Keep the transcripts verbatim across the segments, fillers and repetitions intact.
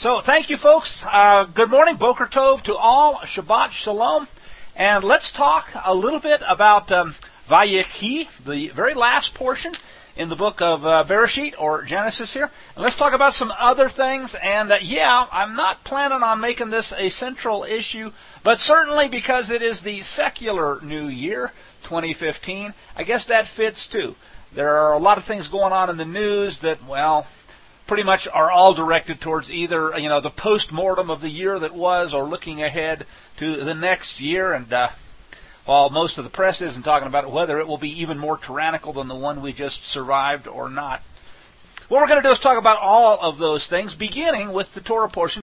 So thank you, folks. Uh, good morning, Boker Tov to all. Shabbat Shalom. And let's talk a little bit about um, Vayechi, the very last portion in the book of uh, Bereshit, or Genesis here. And let's talk about some other things. And uh, yeah, I'm not planning on making this a central issue, but certainly because it is the secular New Year, twenty fifteen, I guess that fits too. There are a lot of things going on in the news that, well, pretty much are all directed towards either, you know, the post-mortem of the year that was or looking ahead to the next year. And uh, while most of the press isn't talking about whether it will be even more tyrannical than the one we just survived or not. What we're going to do is talk about all of those things, beginning with the Torah portion.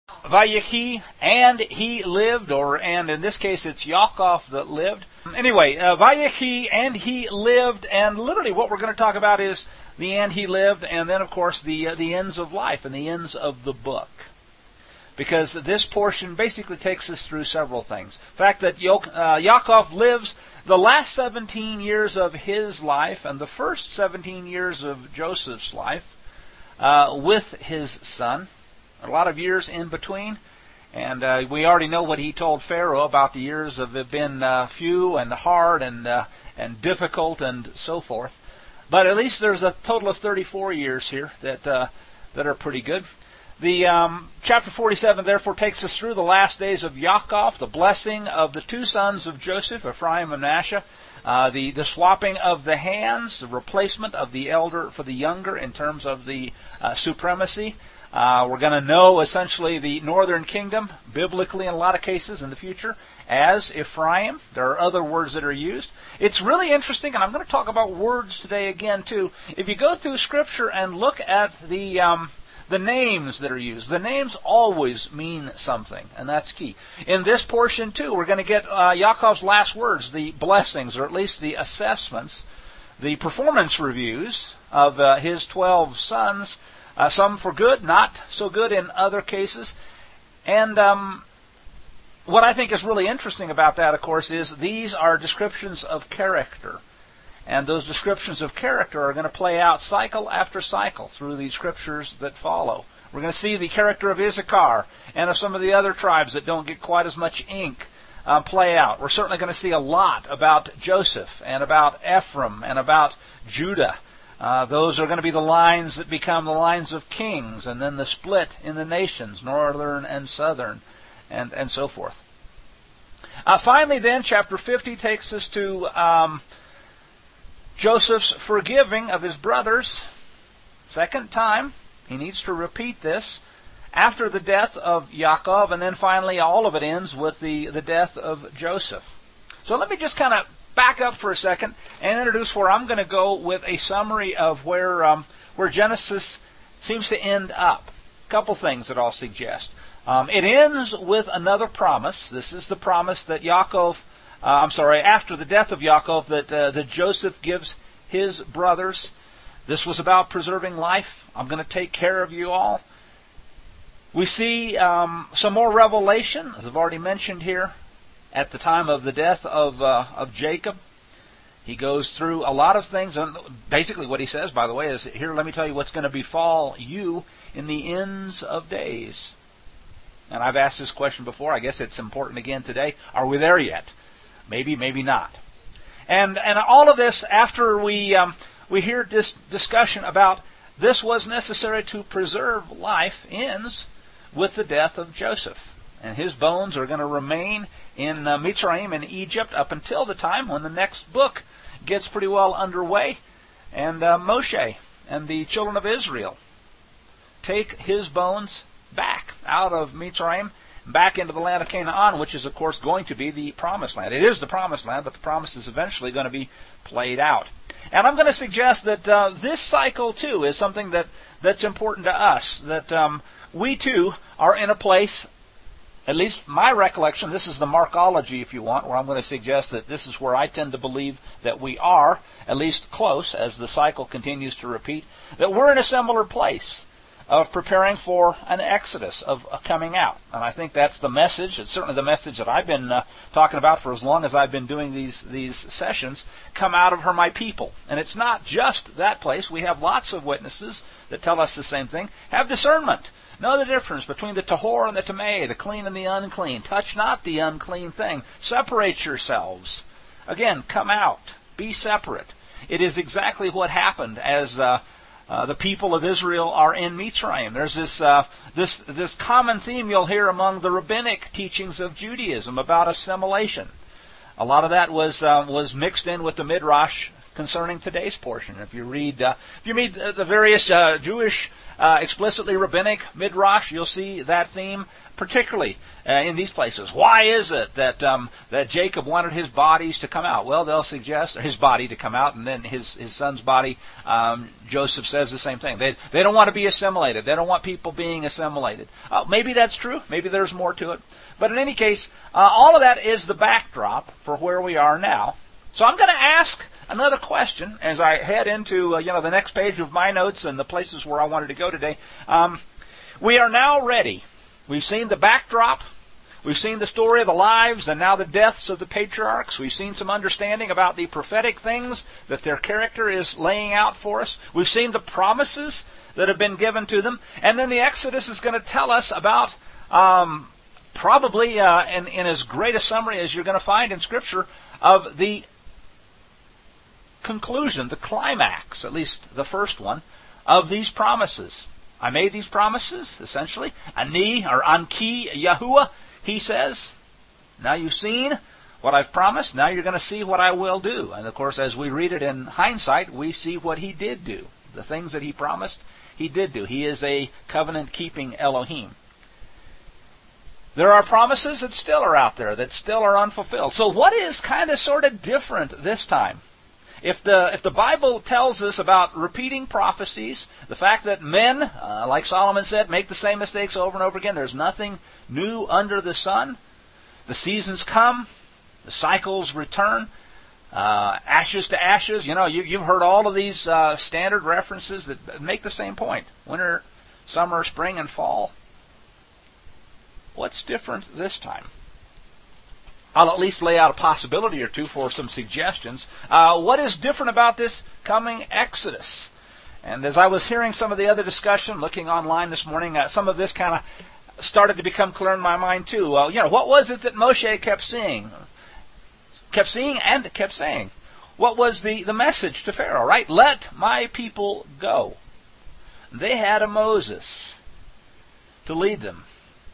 Vayechi, and he lived, or and in this case it's Yaakov that lived. Anyway, uh, Vayechi, and he lived, and literally what we're going to talk about is the and he lived, and then of course the uh, the ends of life and the ends of the book. Because this portion basically takes us through several things. The fact that Yo- uh, Yaakov lives the last seventeen years of his life and the first seventeen years of Joseph's life uh, with his son. A lot of years in between. And uh, we already know what he told Pharaoh about the years of it been uh, few and hard and uh, and difficult and so forth. But at least there's a total of thirty-four years here that uh, that are pretty good. The um, chapter forty-seven therefore takes us through the last days of Yaakov, the blessing of the two sons of Joseph, Ephraim and Manasseh, uh, the the swapping of the hands, the replacement of the elder for the younger in terms of the uh, supremacy. Uh, we're going to know essentially the northern kingdom, biblically in a lot of cases in the future, as Ephraim. There are other words that are used. It's really interesting, and I'm going to talk about words today again too. If you go through Scripture and look at the um, the names that are used, the names always mean something, and that's key. In this portion too, we're going to get uh, Yaakov's last words, the blessings, or at least the assessments, the performance reviews of uh, his twelve sons. Uh, some for good, not so good in other cases. And um, what I think is really interesting about that, of course, is these are descriptions of character. And those descriptions of character are going to play out cycle after cycle through the scriptures that follow. We're going to see the character of Issachar and of some of the other tribes that don't get quite as much ink uh, play out. We're certainly going to see a lot about Joseph and about Ephraim and about Judah. Uh, those are going to be the lines that become the lines of kings, and then the split in the nations, northern and southern, and, and so forth. Uh, finally, then, chapter fifty takes us to um, Joseph's forgiving of his brothers. Second time, he needs to repeat this after the death of Yaakov, and then finally all of it ends with the, the death of Joseph. So let me just kind of back up for a second and introduce where I'm going to go with a summary of where um, where Genesis seems to end up. A couple things that I'll suggest. Um, it ends with another promise. This is the promise that Yaakov, uh, I'm sorry, after the death of Yaakov, that, uh, that Joseph gives his brothers. This was about preserving life. I'm going to take care of you all. We see um, some more revelation, as I've already mentioned here. At the time of the death of uh, of Jacob, he goes through a lot of things. And basically what he says, by the way, is, here, let me tell you what's going to befall you in the ends of days. And I've asked this question before. I guess it's important again today. Are we there yet? Maybe, maybe not. And and all of this, after we um, we hear this discussion about this was necessary to preserve life, ends with the death of Joseph. And his bones are going to remain in uh, Mitzrayim in Egypt up until the time when the next book gets pretty well underway. And uh, Moshe and the children of Israel take his bones back out of Mitzrayim, back into the land of Canaan, which is, of course, going to be the promised land. It is the promised land, but the promise is eventually going to be played out. And I'm going to suggest that uh, this cycle, too, is something that, that's important to us, that um, we, too, are in a place. At least my recollection, this is the Markology, if you want, where I'm going to suggest that this is where I tend to believe that we are, at least close, as the cycle continues to repeat, that we're in a similar place of preparing for an exodus, of uh, coming out. And I think that's the message. It's certainly the message that I've been uh, talking about for as long as I've been doing these, these sessions. Come out of her, my people. And it's not just that place. We have lots of witnesses that tell us the same thing. Have discernment. Know the difference between the tahor and the tameh, the clean and the unclean. Touch not the unclean thing. Separate yourselves. Again, come out. Be separate. It is exactly what happened as uh, uh, the people of Israel are in Mitzrayim. There's this uh, this this common theme you'll hear among the rabbinic teachings of Judaism about assimilation. A lot of that was uh, was mixed in with the Midrash concerning today's portion. If you read uh, if you read the various uh, Jewish uh, explicitly rabbinic Midrash, you'll see that theme particularly uh, in these places. Why is it that um, that Jacob wanted his bodies to come out? Well, they'll suggest or his body to come out, and then his his son's body. Um, Joseph says the same thing. They they don't want to be assimilated. They don't want people being assimilated. Uh, maybe that's true. Maybe there's more to it. But in any case, uh, all of that is the backdrop for where we are now. So I'm going to ask another question as I head into uh, you know the next page of my notes and the places where I wanted to go today. Um, we are now ready. We've seen the backdrop. We've seen the story of the lives and now the deaths of the patriarchs. We've seen some understanding about the prophetic things that their character is laying out for us. We've seen the promises that have been given to them. And then the Exodus is going to tell us about, um, probably uh, in, in as great a summary as you're going to find in Scripture, of the conclusion, the climax, at least the first one, of these promises. I made these promises, essentially. Ani, or Anki Yahuwah, he says. Now you've seen what I've promised. Now you're going to see what I will do. And of course, as we read it in hindsight, we see what he did do. The things that he promised, he did do. He is a covenant-keeping Elohim. There are promises that still are out there, that still are unfulfilled. So what is kind of sort of different this time? If the if the Bible tells us about repeating prophecies, the fact that men, uh, like Solomon said, make the same mistakes over and over again, there's nothing new under the sun. The seasons come, the cycles return, uh, ashes to ashes. You know, you, you've heard all of these uh, standard references that make the same point. Winter, summer, spring, and fall. What's different this time? I'll at least lay out a possibility or two for some suggestions. Uh, what is different about this coming Exodus? And as I was hearing some of the other discussion, looking online this morning, uh, some of this kind of started to become clear in my mind too. Uh, you know, what was it that Moshe kept seeing? Kept seeing and kept saying. What was the, the message to Pharaoh, right? Let my people go. They had a Moses to lead them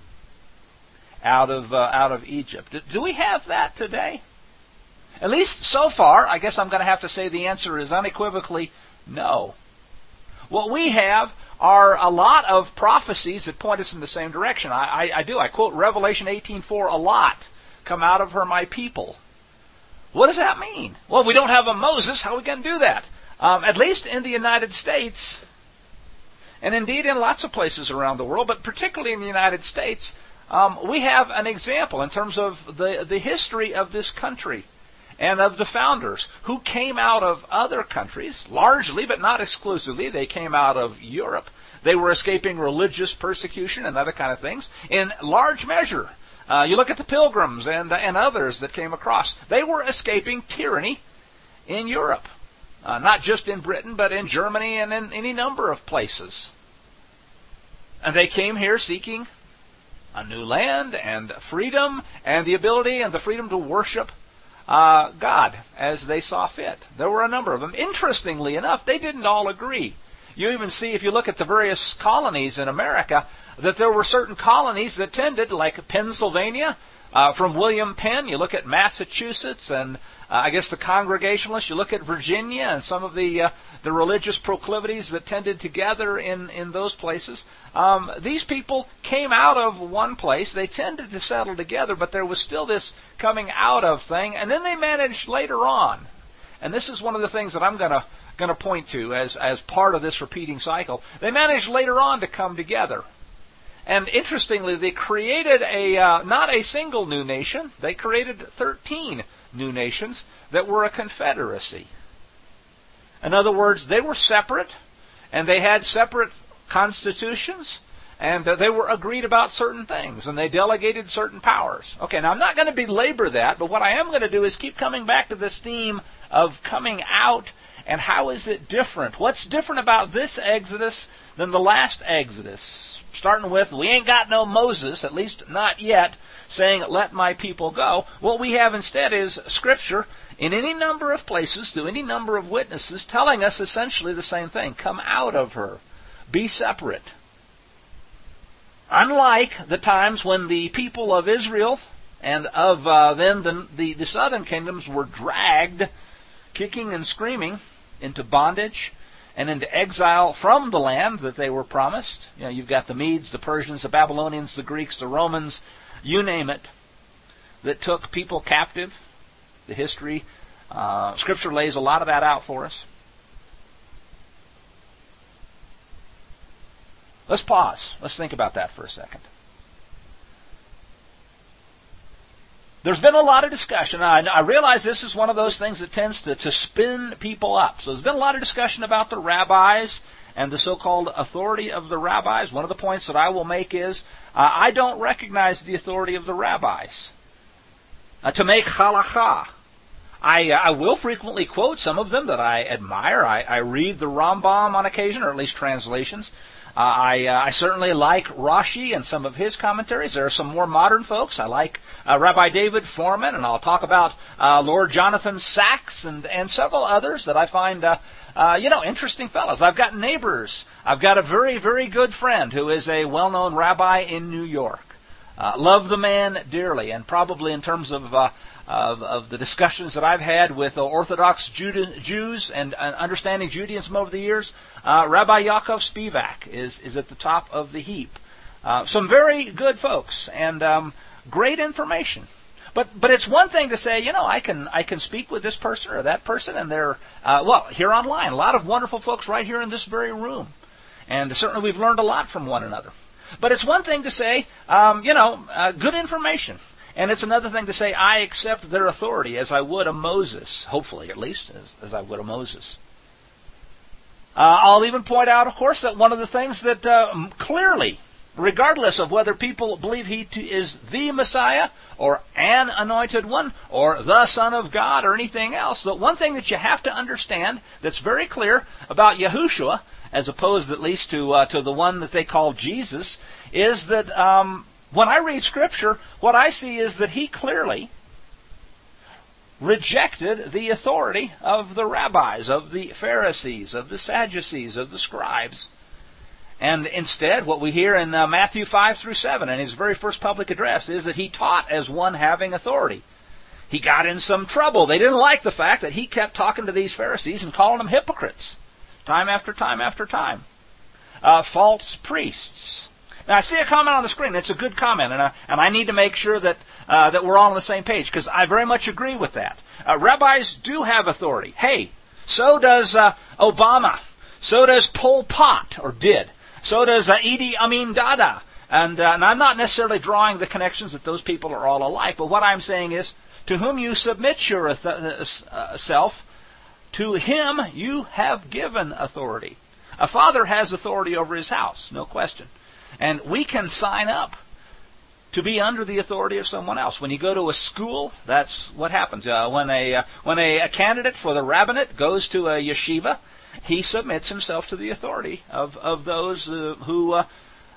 out of uh, out of Egypt. Do, do we have that today? At least so far, I guess I'm going to have to say the answer is unequivocally no. What we have are a lot of prophecies that point us in the same direction. I, I, I do. I quote Revelation eighteen four a lot. Come out of her, my people. What does that mean? Well, if we don't have a Moses, how are we going to do that? Um, at least in the United States, and indeed in lots of places around the world, but particularly in the United States, Um, we have an example in terms of the, the history of this country and of the founders who came out of other countries, largely but not exclusively. They came out of Europe. They were escaping religious persecution and other kind of things in large measure. Uh, you look at the Pilgrims and, and others that came across. They were escaping tyranny in Europe, uh, not just in Britain, but in Germany and in any number of places. And they came here seeking a new land and freedom and the ability and the freedom to worship uh, God as they saw fit. There were a number of them. Interestingly enough, they didn't all agree. You even see, if you look at the various colonies in America, that there were certain colonies that tended, like Pennsylvania, uh, from William Penn. You look at Massachusetts and uh, I guess the Congregationalists. You look at Virginia and some of the uh, the religious proclivities that tended to gather in, in those places. Um, these people came out of one place. They tended to settle together, but there was still this coming out of thing. And then they managed later on. And this is one of the things that I'm going to going to point to as, as part of this repeating cycle. They managed later on to come together. And interestingly, they created a uh, not a single new nation. They created thirteen new nations that were a confederacy. In other words, they were separate, and they had separate constitutions, and uh, they were agreed about certain things, and they delegated certain powers. Okay, now I'm not going to belabor that, but what I am going to do is keep coming back to this theme of coming out, and how is it different? What's different about this Exodus than the last Exodus? starting with, we ain't got no Moses, at least not yet, saying, let my people go. What we have instead is Scripture in any number of places, through any number of witnesses, telling us essentially the same thing. Come out of her. Be separate. Unlike the times when the people of Israel and of uh, then the, the, the southern kingdoms were dragged, kicking and screaming, into bondage and into exile from the land that they were promised. You know, you've got the Medes, the Persians, the Babylonians, the Greeks, the Romans, you name it, that took people captive. The history, uh, Scripture lays a lot of that out for us. Let's pause. Let's think about that for a second. There's been a lot of discussion. I, I realize this is one of those things that tends to, to spin people up. So there's been a lot of discussion about the rabbis and the so-called authority of the rabbis. One of the points that I will make is, uh, I don't recognize the authority of the rabbis uh, to make halakha. I, uh, I will frequently quote some of them that I admire. I, I read the Rambam on occasion, or at least translations. Uh, I, uh, I certainly like Rashi and some of his commentaries. There are some more modern folks. I like uh, Rabbi David Foreman, and I'll talk about uh, Lord Jonathan Sacks and, and several others that I find, uh, uh, you know, interesting fellows. I've got neighbors. I've got a very, very good friend who is a well-known rabbi in New York. Uh, love the man dearly, and probably in terms of uh, Of, of the discussions that I've had with uh, Orthodox Jude- Jews and uh, understanding Judaism over the years, uh, Rabbi Yaakov Spivak is, is at the top of the heap. Uh, some very good folks and um, great information. But but it's one thing to say, you know, I can I can speak with this person or that person, and they're, uh, well, here online, a lot of wonderful folks right here in this very room. And certainly we've learned a lot from one another. But it's one thing to say, um, you know, uh, good information. And it's another thing to say, I accept their authority as I would a Moses, hopefully at least, as, as I would a Moses. Uh, I'll even point out, of course, that one of the things that uh, clearly, regardless of whether people believe he t- is the Messiah, or an anointed one, or the Son of God, or anything else, that one thing that you have to understand that's very clear about Yahushua, as opposed at least to, uh, to the one that they call Jesus, is that Um, when I read Scripture, what I see is that he clearly rejected the authority of the rabbis, of the Pharisees, of the Sadducees, of the scribes. And instead, what we hear in uh, Matthew five through seven, in his very first public address, is that he taught as one having authority. He got in some trouble. They didn't like the fact that he kept talking to these Pharisees and calling them hypocrites, time after time after time. Uh, false priests. Now, I see a comment on the screen. It's a good comment, and, uh, and I need to make sure that uh, that we're all on the same page, because I very much agree with that. Uh, rabbis do have authority. Hey, so does uh, Obama. So does Pol Pot, or did. So does uh, Idi Amin Dada. And, uh, and I'm not necessarily drawing the connections that those people are all alike, but what I'm saying is, to whom you submit yourself, to him you have given authority. A father has authority over his house, no question. And we can sign up to be under the authority of someone else. When you go to a school, that's what happens. Uh, when a uh, when a, a candidate for the rabbinate goes to a yeshiva, he submits himself to the authority of of those uh, who uh,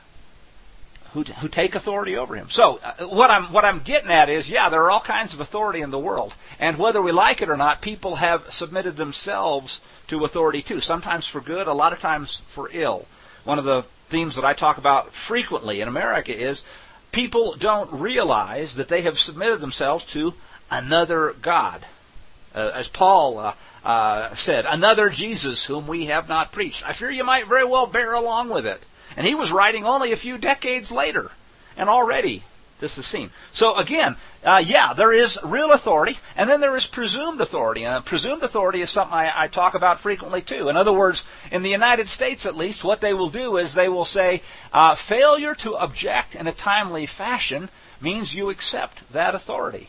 who who take authority over him. So uh, what I'm what I'm getting at is, yeah, there are all kinds of authority in the world, and whether we like it or not, people have submitted themselves to authority too. Sometimes for good, a lot of times for ill. One of the themes that I talk about frequently in America is people don't realize that they have submitted themselves to another God. Uh, as Paul uh, uh, said, another Jesus whom we have not preached. I fear you might very well bear along with it. And he was writing only a few decades later. And already this is seen. So again, uh, yeah, there is real authority, and then there is presumed authority. And presumed authority is something I, I talk about frequently too. In other words, in the United States at least, what they will do is they will say, uh, failure to object in a timely fashion means you accept that authority.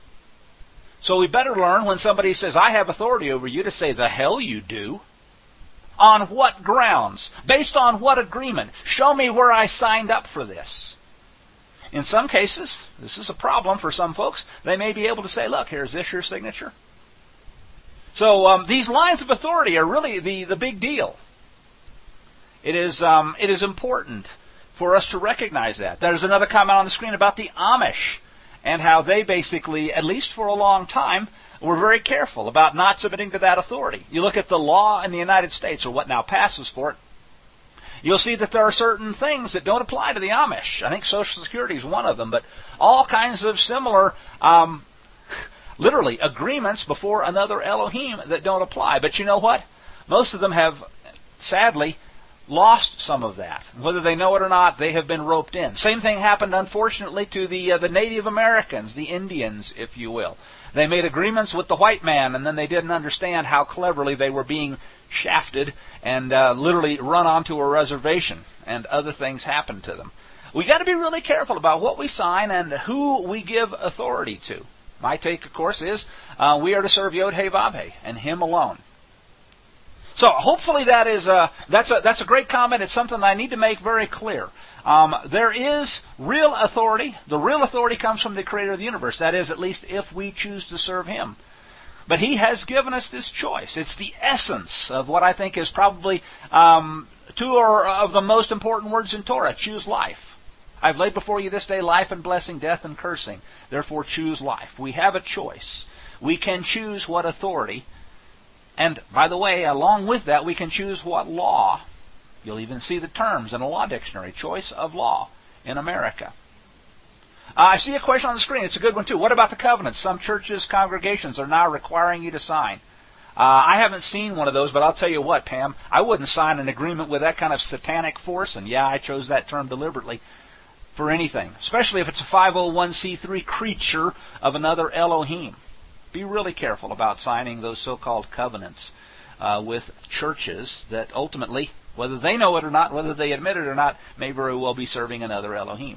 So we better learn when somebody says, I have authority over you, to say, the hell you do. On what grounds? Based on what agreement? Show me where I signed up for this. In some cases, this is a problem for some folks. They may be able to say, look, here's this your signature. So um, these lines of authority are really the, the big deal. It is um, it is important for us to recognize that. There's another comment on the screen about the Amish and how they basically, at least for a long time, were very careful about not submitting to that authority. You look at the law in the United States, or what now passes for it, you'll see that there are certain things that don't apply to the Amish. I think Social Security is one of them, but all kinds of similar, um, literally, agreements before another Elohim that don't apply. But you know what? Most of them have, sadly, lost some of that. Whether they know it or not, they have been roped in. Same thing happened, unfortunately, to the uh, the Native Americans, the Indians, if you will. They made agreements with the white man, and then they didn't understand how cleverly they were being shafted and uh, literally run onto a reservation, and other things happened to them. We got to be really careful about what we sign and who we give authority to. My take, of course, is uh, we are to serve Yod-Heh-Vav-Heh and Him alone. So hopefully that is a, that's a that's a great comment. It's something I need to make very clear. Um, there is real authority. The real authority comes from the Creator of the universe. That is, at least if we choose to serve Him. But He has given us this choice. It's the essence of what I think is probably um, two or of the most important words in Torah. Choose life. I've laid before you this day life and blessing, death and cursing. Therefore choose life. We have a choice. We can choose what authority. And, by the way, along with that, we can choose what law. You'll even see the terms in a law dictionary. Choice of law in America. Uh, I see a question on the screen. It's a good one, too. What about the covenants? Some churches, congregations are now requiring you to sign. Uh, I haven't seen one of those, but I'll tell you what, Pam. I wouldn't sign an agreement with that kind of satanic force, and yeah, I chose that term deliberately, for anything. Especially if it's a five oh one c three creature of another Elohim. Be really careful about signing those so-called covenants uh, with churches that ultimately, whether they know it or not, whether they admit it or not, may very well be serving another Elohim.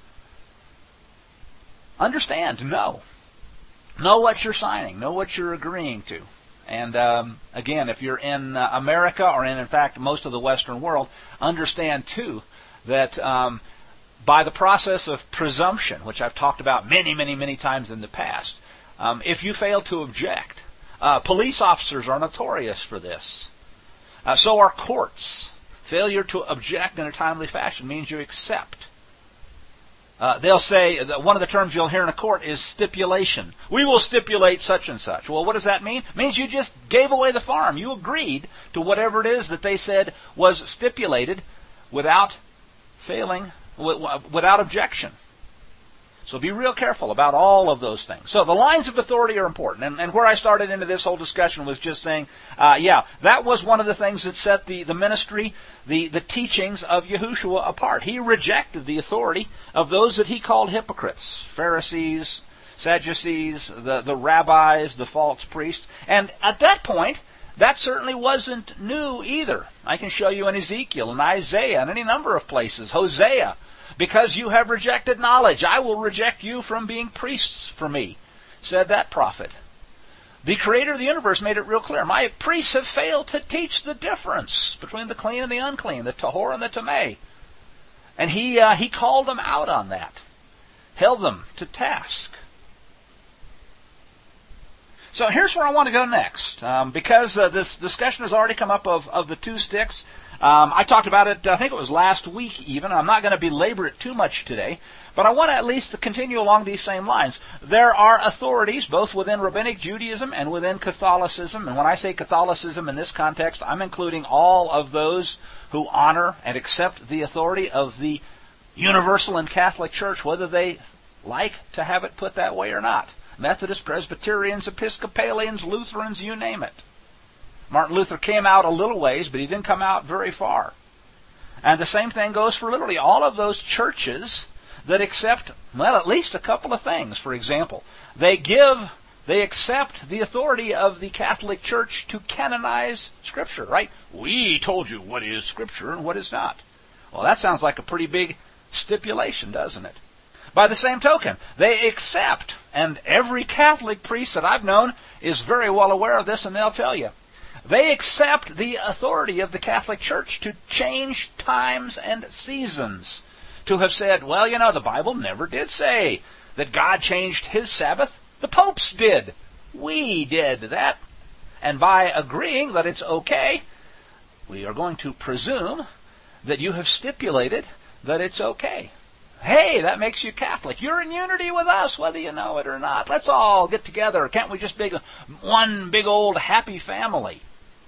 Understand, know. Know what you're signing. Know what you're agreeing to. And um, again, if you're in uh, America or in, in fact, most of the Western world, understand, too, that um, by the process of presumption, which I've talked about many, many, many times in the past, Um, if you fail to object, uh, police officers are notorious for this. Uh, so are courts. Failure to object in a timely fashion means you accept. Uh, they'll say, that one of the terms you'll hear in a court is stipulation. We will stipulate such and such. Well, what does that mean? It means you just gave away the farm. You agreed to whatever it is that they said was stipulated without failing, w- without objection. So be real careful about all of those things. So the lines of authority are important. And, and where I started into this whole discussion was just saying, uh, yeah, that was one of the things that set the, the ministry, the, the teachings of Yahushua apart. He rejected the authority of those that he called hypocrites, Pharisees, Sadducees, the, the rabbis, the false priests. And at that point, that certainly wasn't new either. I can show you in Ezekiel and Isaiah and any number of places, Hosea. Because you have rejected knowledge, I will reject you from being priests for me, said that prophet. The Creator of the universe made it real clear. My priests have failed to teach the difference between the clean and the unclean, the tahor and the tameh. And he uh, he called them out on that, held them to task. So here's where I want to go next, um, because uh, this discussion has already come up of, of the two sticks. Um, I talked about it, I think it was last week even. I'm not going to belabor it too much today, but I want to at least continue along these same lines. There are authorities both within Rabbinic Judaism and within Catholicism, and when I say Catholicism in this context, I'm including all of those who honor and accept the authority of the Universal and Catholic Church, whether they like to have it put that way or not. Methodists, Presbyterians, Episcopalians, Lutherans, you name it. Martin Luther came out a little ways, but he didn't come out very far. And the same thing goes for literally all of those churches that accept, well, at least a couple of things. For example, they give, they accept the authority of the Catholic Church to canonize Scripture, right? We told you what is Scripture and what is not. Well, that sounds like a pretty big stipulation, doesn't it? By the same token, they accept, and every Catholic priest that I've known is very well aware of this, and they'll tell you, they accept the authority of the Catholic Church to change times and seasons. To have said, well, you know, the Bible never did say that God changed His Sabbath. The popes did. We did that. And by agreeing that it's okay, we are going to presume that you have stipulated that it's okay. Hey, that makes you Catholic. You're in unity with us, whether you know it or not. Let's all get together. Can't we just be one big old happy family?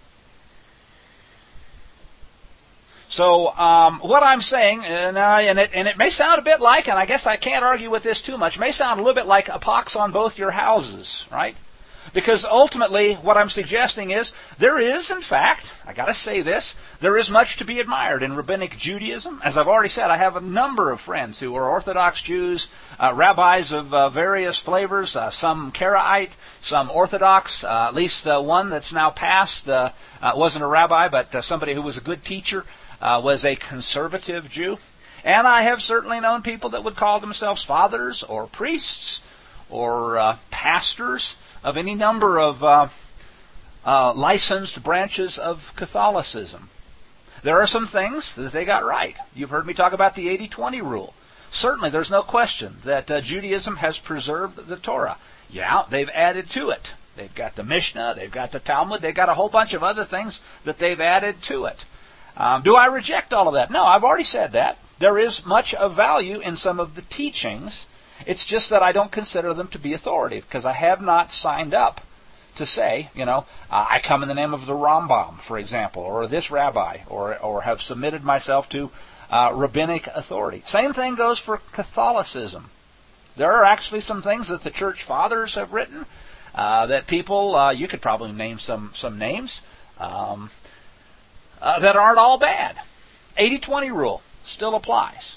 So um, what I'm saying, and, uh, and, it, and it may sound a bit like, and I guess I can't argue with this too much, may sound a little bit like a pox on both your houses, right? Because ultimately what I'm suggesting is there is, in fact, I got to say this, there is much to be admired in Rabbinic Judaism. As I've already said, I have a number of friends who are Orthodox Jews, uh, rabbis of uh, various flavors, uh, some Karaite, some Orthodox, uh, at least uh, one that's now passed, uh, uh, wasn't a rabbi, but uh, somebody who was a good teacher. Uh, was a conservative Jew. And I have certainly known people that would call themselves fathers or priests or uh, pastors of any number of uh, uh, licensed branches of Catholicism. There are some things that they got right. You've heard me talk about the eighty twenty rule. Certainly there's no question that uh, Judaism has preserved the Torah. Yeah, they've added to it. They've got the Mishnah, they've got the Talmud, they've got a whole bunch of other things that they've added to it. Um, do I reject all of that? No, I've already said that. There is much of value in some of the teachings. It's just that I don't consider them to be authoritative because I have not signed up to say, you know, uh, I come in the name of the Rambam, for example, or this rabbi, or or have submitted myself to uh, rabbinic authority. Same thing goes for Catholicism. There are actually some things that the church fathers have written uh, that people, uh, you could probably name some, some names, um, Uh, that aren't all bad. eighty twenty rule still applies.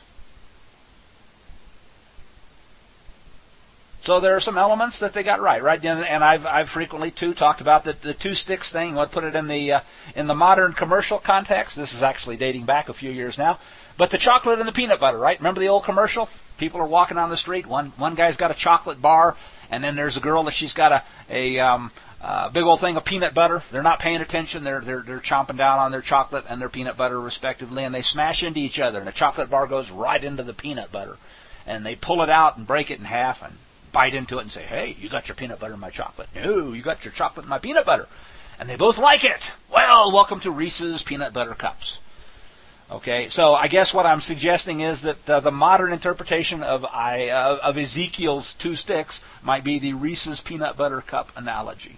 So there are some elements that they got right, right? And, and I've I've frequently too talked about the, the two sticks thing. I'll put it in the uh, in the modern commercial context. This is actually dating back a few years now. But the chocolate and the peanut butter, right? Remember the old commercial? People are walking down the street. One one guy's got a chocolate bar, and then there's a girl that she's got a a um, Uh, big old thing of peanut butter. They're not paying attention. They're they're they're chomping down on their chocolate and their peanut butter respectively, and they smash into each other. And the chocolate bar goes right into the peanut butter, and they pull it out and break it in half and bite into it and say, "Hey, you got your peanut butter in my chocolate." "No, you got your chocolate in my peanut butter." And they both like it. Well, welcome to Reese's Peanut Butter Cups. Okay, so I guess what I'm suggesting is that uh, the modern interpretation of I uh, of Ezekiel's two sticks might be the Reese's Peanut Butter Cup analogy.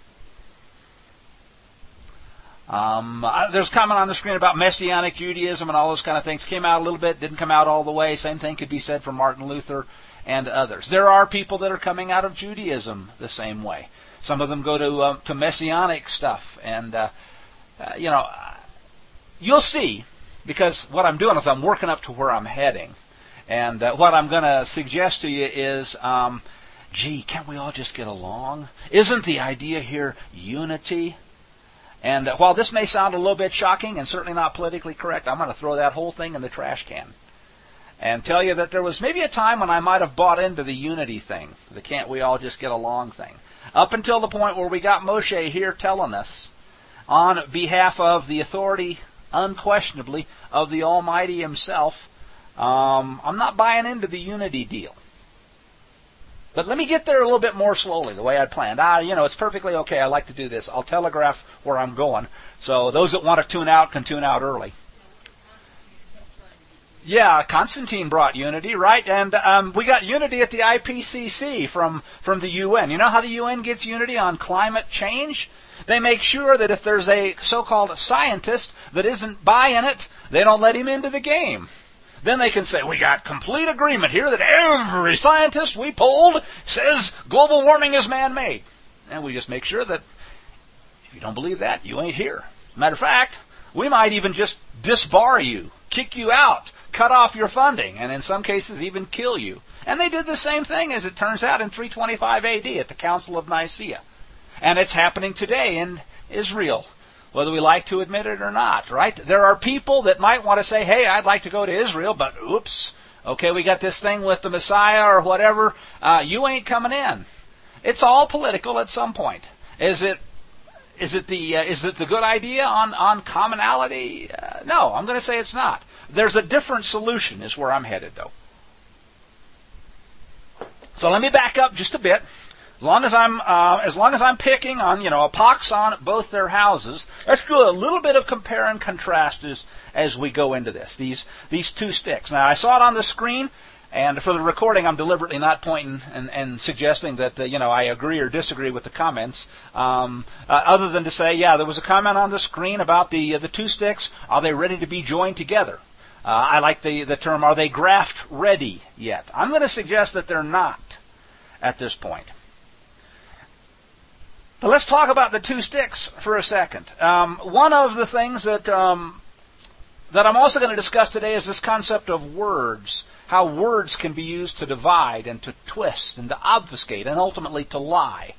Um, uh, there's a comment on the screen about Messianic Judaism and all those kind of things. Came out a little bit, didn't come out all the way. Same thing could be said for Martin Luther and others. There are people that are coming out of Judaism the same way. Some of them go to uh, to Messianic stuff, and uh, uh, you know, you'll see, because what I'm doing is I'm working up to where I'm heading, and uh, what I'm going to suggest to you is, um, gee, can't we all just get along? Isn't the idea here unity? And uh, while this may sound a little bit shocking and certainly not politically correct, I'm going to throw that whole thing in the trash can and tell you that there was maybe a time when I might have bought into the unity thing, the can't we all just get along thing, up until the point where we got Moshe here telling us on behalf of the authority, unquestionably, of the Almighty Himself, um, I'm not buying into the unity deal. But let me get there a little bit more slowly, the way I planned. Ah, you know, it's perfectly okay. I like to do this. I'll telegraph where I'm going. So those that want to tune out can tune out early. Yeah, Constantine brought unity, right? And um, we got unity at the I P C C from, from the U N. You know how the U N gets unity on climate change? They make sure that if there's a so-called scientist that isn't buying it, they don't let him into the game. Then they can say, we got complete agreement here that every scientist we polled says global warming is man-made. And we just make sure that if you don't believe that, you ain't here. Matter of fact, we might even just disbar you, kick you out, cut off your funding, and in some cases even kill you. And they did the same thing, as it turns out, in three twenty-five A D at the Council of Nicaea. And it's happening today in Israel, whether we like to admit it or not, right? There are people that might want to say, hey, I'd like to go to Israel, but oops, okay, we got this thing with the Messiah or whatever, uh, you ain't coming in. It's all political at some point. Is it is it the uh, is it the good idea on, on commonality? Uh, no, I'm going to say it's not. There's a different solution is where I'm headed, though. So let me back up just a bit. As long as I'm, uh, as long as I'm picking on, you know, a pox on both their houses, let's do a little bit of compare and contrast as, as we go into this. These, these two sticks. Now, I saw it on the screen, and for the recording, I'm deliberately not pointing and, and suggesting that, uh, you know, I agree or disagree with the comments, um, uh, other than to say, yeah, there was a comment on the screen about the, uh, the two sticks. Are they ready to be joined together? Uh, I like the, the term, are they graft ready yet? I'm going to suggest that they're not at this point. But let's talk about the two sticks for a second. Um, one of the things that um, that I'm also going to discuss today is this concept of words, how words can be used to divide and to twist and to obfuscate and ultimately to lie.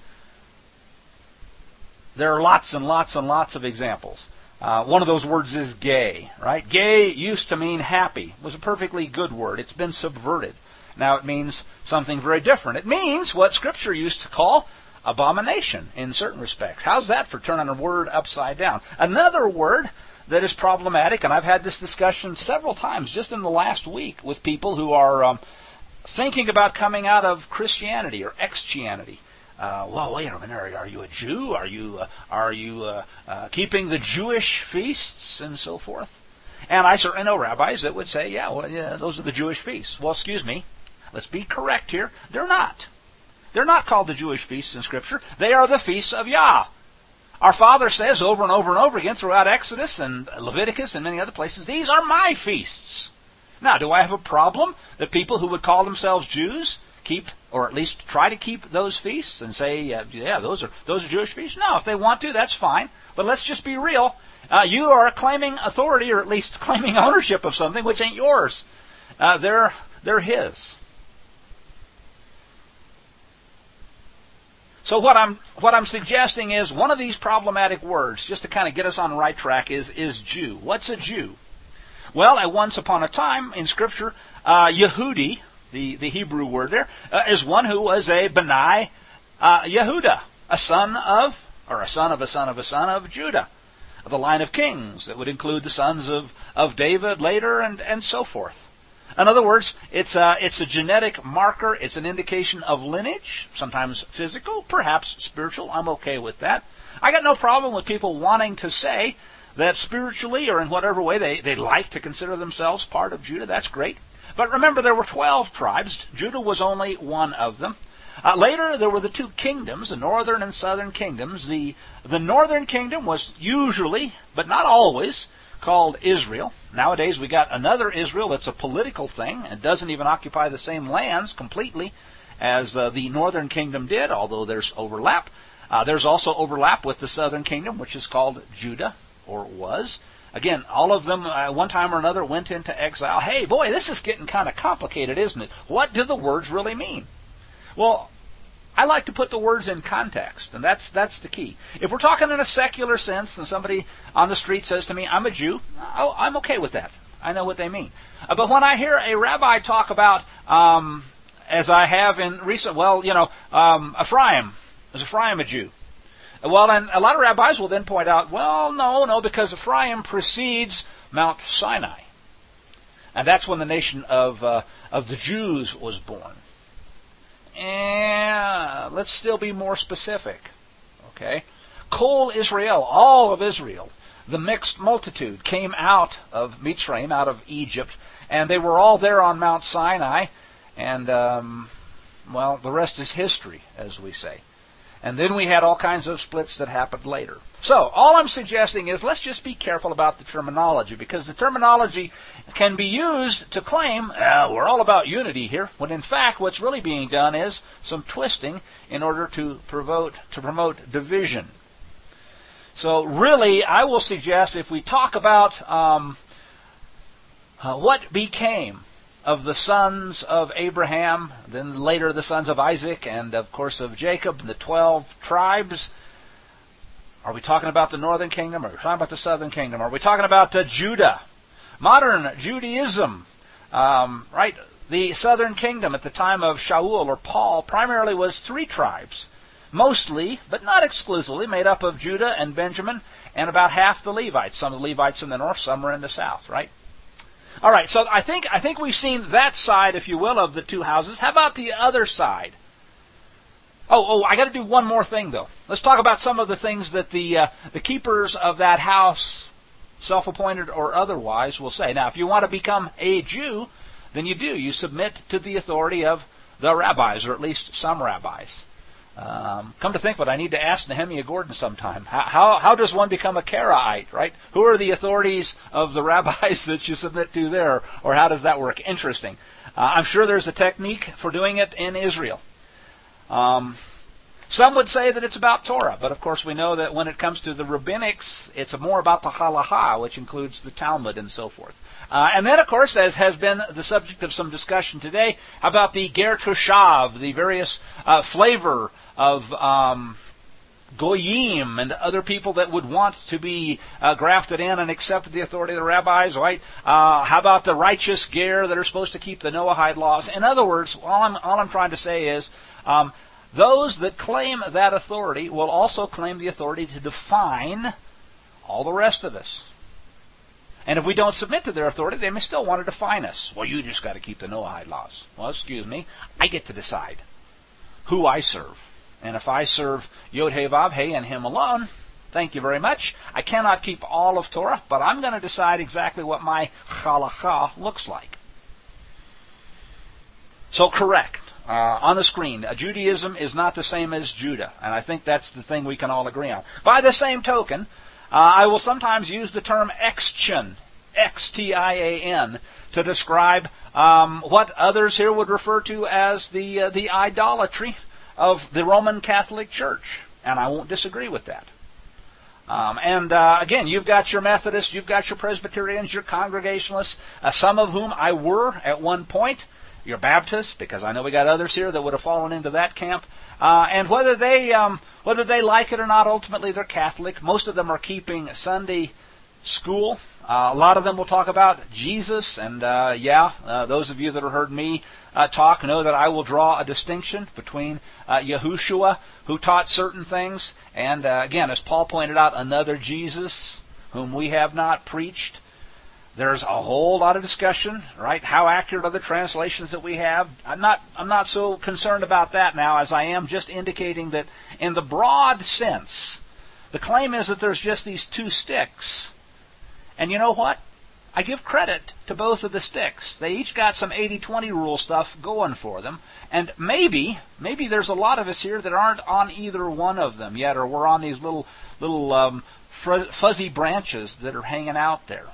There are lots and lots and lots of examples. Uh, one of those words is gay, right? Gay used to mean happy. It was a perfectly good word. It's been subverted. Now it means something very different. It means what Scripture used to call abomination in certain respects. How's that for turning a word upside down? Another word that is problematic, and I've had this discussion several times just in the last week with people who are um, thinking about coming out of Christianity or ex-Christianity. Uh, well, wait a minute. Are, are you a Jew? Are you uh, are you uh, uh, keeping the Jewish feasts and so forth? And I certainly know rabbis that would say, yeah, well, yeah, those are the Jewish feasts. Well, excuse me. Let's be correct here. They're not. They're not called the Jewish feasts in Scripture. They are the feasts of Yah. Our Father says over and over and over again throughout Exodus and Leviticus and many other places, these are my feasts. Now, do I have a problem that people who would call themselves Jews keep, or at least try to keep those feasts and say, uh, yeah, those are those are Jewish feasts? No, if they want to, that's fine. But let's just be real. Uh, you are claiming authority, or at least claiming ownership of something which ain't yours. Uh, they're they're His. So what I'm what I'm suggesting is one of these problematic words, just to kind of get us on the right track, is is Jew. What's a Jew? Well, at once upon a time in Scripture, uh, Yehudi, the, the Hebrew word there, uh, is one who was a Benai uh, Yehuda, a son of, or a son of a son of a son of Judah, of the line of kings that would include the sons of, of David later and, and so forth. In other words, it's a, it's a genetic marker. It's an indication of lineage, sometimes physical, perhaps spiritual. I'm okay with that. I got no problem with people wanting to say that spiritually or in whatever way they, they like to consider themselves part of Judah. That's great. But remember, there were twelve tribes. Judah was only one of them. Uh, later, there were the two kingdoms, the northern and southern kingdoms. The, the northern kingdom was usually, but not always, called Israel. Nowadays we got another Israel that's a political thing and doesn't even occupy the same lands completely as uh, the northern kingdom did, although there's overlap. Uh, there's also overlap with the southern kingdom, which is called Judah, or was. Again, all of them, uh, one time or another, went into exile. Hey, boy, this is getting kind of complicated, isn't it? What do the words really mean? Well, I like to put the words in context, and that's that's the key. If we're talking in a secular sense, and somebody on the street says to me, I'm a Jew, oh, I'm okay with that. I know what they mean. Uh, but when I hear a rabbi talk about, um, as I have in recent, well, you know, um, Ephraim, is Ephraim a Jew? Well, and a lot of rabbis will then point out, well, no, no, because Ephraim precedes Mount Sinai. And that's when the nation of uh, of the Jews was born. And let's still be more specific. Okay? Kol Israel, all of Israel, the mixed multitude, came out of Mitzrayim, out of Egypt, and they were all there on Mount Sinai, and, um, well, the rest is history, as we say. And then we had all kinds of splits that happened later. So, all I'm suggesting is let's just be careful about the terminology, because the terminology can be used to claim, uh, we're all about unity here, when in fact what's really being done is some twisting in order to promote, to promote division. So, really, I will suggest if we talk about um, uh, what became of the sons of Abraham, then later the sons of Isaac, and of course of Jacob, the twelve tribes. Are we talking about the northern kingdom? Are we talking about the southern kingdom? Are we talking about uh, Judah? Modern Judaism, um, right? The southern kingdom at the time of Shaul or Paul primarily was three tribes, mostly, but not exclusively, made up of Judah and Benjamin, and about half the Levites. Some of the Levites in the north, some are in the south, right? All right, so I think I think we've seen that side, if you will, of the two houses. How about the other side? Oh, oh, I got to do one more thing, though. Let's talk about some of the things that the uh, the keepers of that house, self-appointed or otherwise, will say. Now, if you want to become a Jew, then you do. You submit to the authority of the rabbis, or at least some rabbis. Um, come to think of it, I need to ask Nehemiah Gordon sometime. How, how, how does one become a Karaite, right? Who are the authorities of the rabbis that you submit to there, or how does that work? Interesting. Uh, I'm sure there's a technique for doing it in Israel. Um, some would say that it's about Torah, but of course we know that when it comes to the rabbinics, it's more about the halacha, which includes the Talmud and so forth. Uh, and then, of course, as has been the subject of some discussion today, about the ger toshav, the various uh, flavor of um, goyim and other people that would want to be uh, grafted in and accept the authority of the rabbis, right? Uh, how about the righteous ger that are supposed to keep the Noahide laws? In other words, all I'm, all I'm trying to say is um, those that claim that authority will also claim the authority to define all the rest of us. And if we don't submit to their authority, they may still want to define us. Well, you just got to keep the Noahide laws. Well, excuse me. I get to decide who I serve. And if I serve Yod He Vav He and Him alone, thank you very much. I cannot keep all of Torah, but I'm going to decide exactly what my halacha looks like. So correct. Uh, on the screen, uh, Judaism is not the same as Judah. And I think that's the thing we can all agree on. By the same token, Uh, I will sometimes use the term Xtian, X T I A N, to describe um, what others here would refer to as the uh, the idolatry of the Roman Catholic Church. And I won't disagree with that. Um, and uh, again, you've got your Methodists, you've got your Presbyterians, your Congregationalists, uh, some of whom I were at one point. Your Baptists, because I know we got others here that would have fallen into that camp. Uh, and whether they um, whether they like it or not, ultimately they're Catholic. Most of them are keeping Sunday school. Uh, a lot of them will talk about Jesus. And uh, yeah, uh, those of you that have heard me uh, talk know that I will draw a distinction between uh, Yahushua, who taught certain things, and uh, again, as Paul pointed out, another Jesus whom we have not preached. There's a whole lot of discussion, right? How accurate are the translations that we have? I'm not, I'm not so concerned about that now as I am just indicating that in the broad sense, the claim is that there's just these two sticks. And you know what? I give credit to both of the sticks. They each got some eighty twenty rule stuff going for them. And maybe, maybe there's a lot of us here that aren't on either one of them yet, or we're on these little, little um, fuzzy branches that are hanging out there.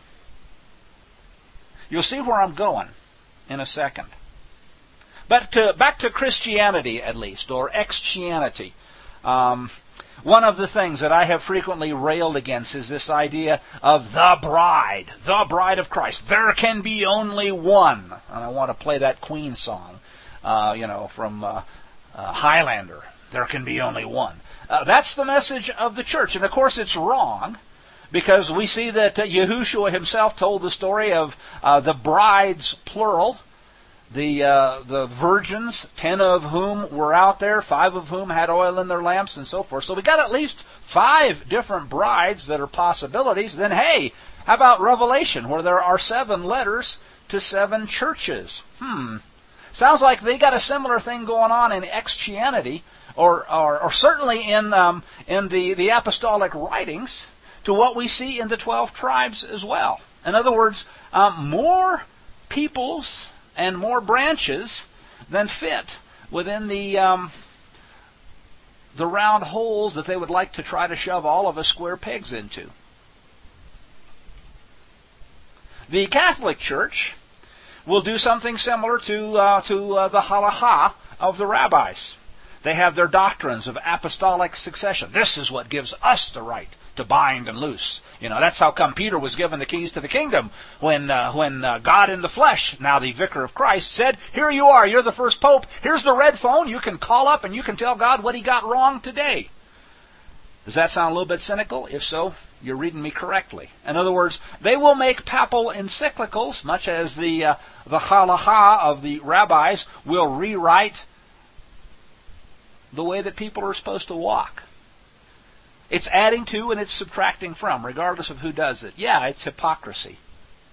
You'll see where I'm going in a second. But to, back to Christianity, at least, or Xtianity. Um, one of the things that I have frequently railed against is this idea of the bride, the bride of Christ. There can be only one. And I want to play that Queen song, uh, you know, from uh, uh, Highlander. There can be only one. Uh, that's the message of the church. And of course it's wrong. Because we see that uh, Yahushua himself told the story of uh, the brides, plural, the uh, the virgins, ten of whom were out there, five of whom had oil in their lamps, and so forth. So we got at least five different brides that are possibilities. Then, hey, how about Revelation, where there are seven letters to seven churches? Hmm. Sounds like they got a similar thing going on in Xtianity, or or, or certainly in um, in the, the apostolic writings, to what we see in the twelve tribes as well. In other words, um, more peoples and more branches than fit within the um, the round holes that they would like to try to shove all of us square pegs into. The Catholic Church will do something similar to uh, to uh, the halacha of the rabbis. They have their doctrines of apostolic succession. This is what gives us the right to bind and loose. You know, that's how come Peter was given the keys to the kingdom when uh, when uh, God in the flesh, now the vicar of Christ, said, here you are, you're the first pope, here's the red phone, you can call up and you can tell God what he got wrong today. Does that sound a little bit cynical? If so, you're reading me correctly. In other words, they will make papal encyclicals, much as the uh, the halacha of the rabbis will rewrite the way that people are supposed to walk. It's adding to and it's subtracting from, regardless of who does it. Yeah, it's hypocrisy.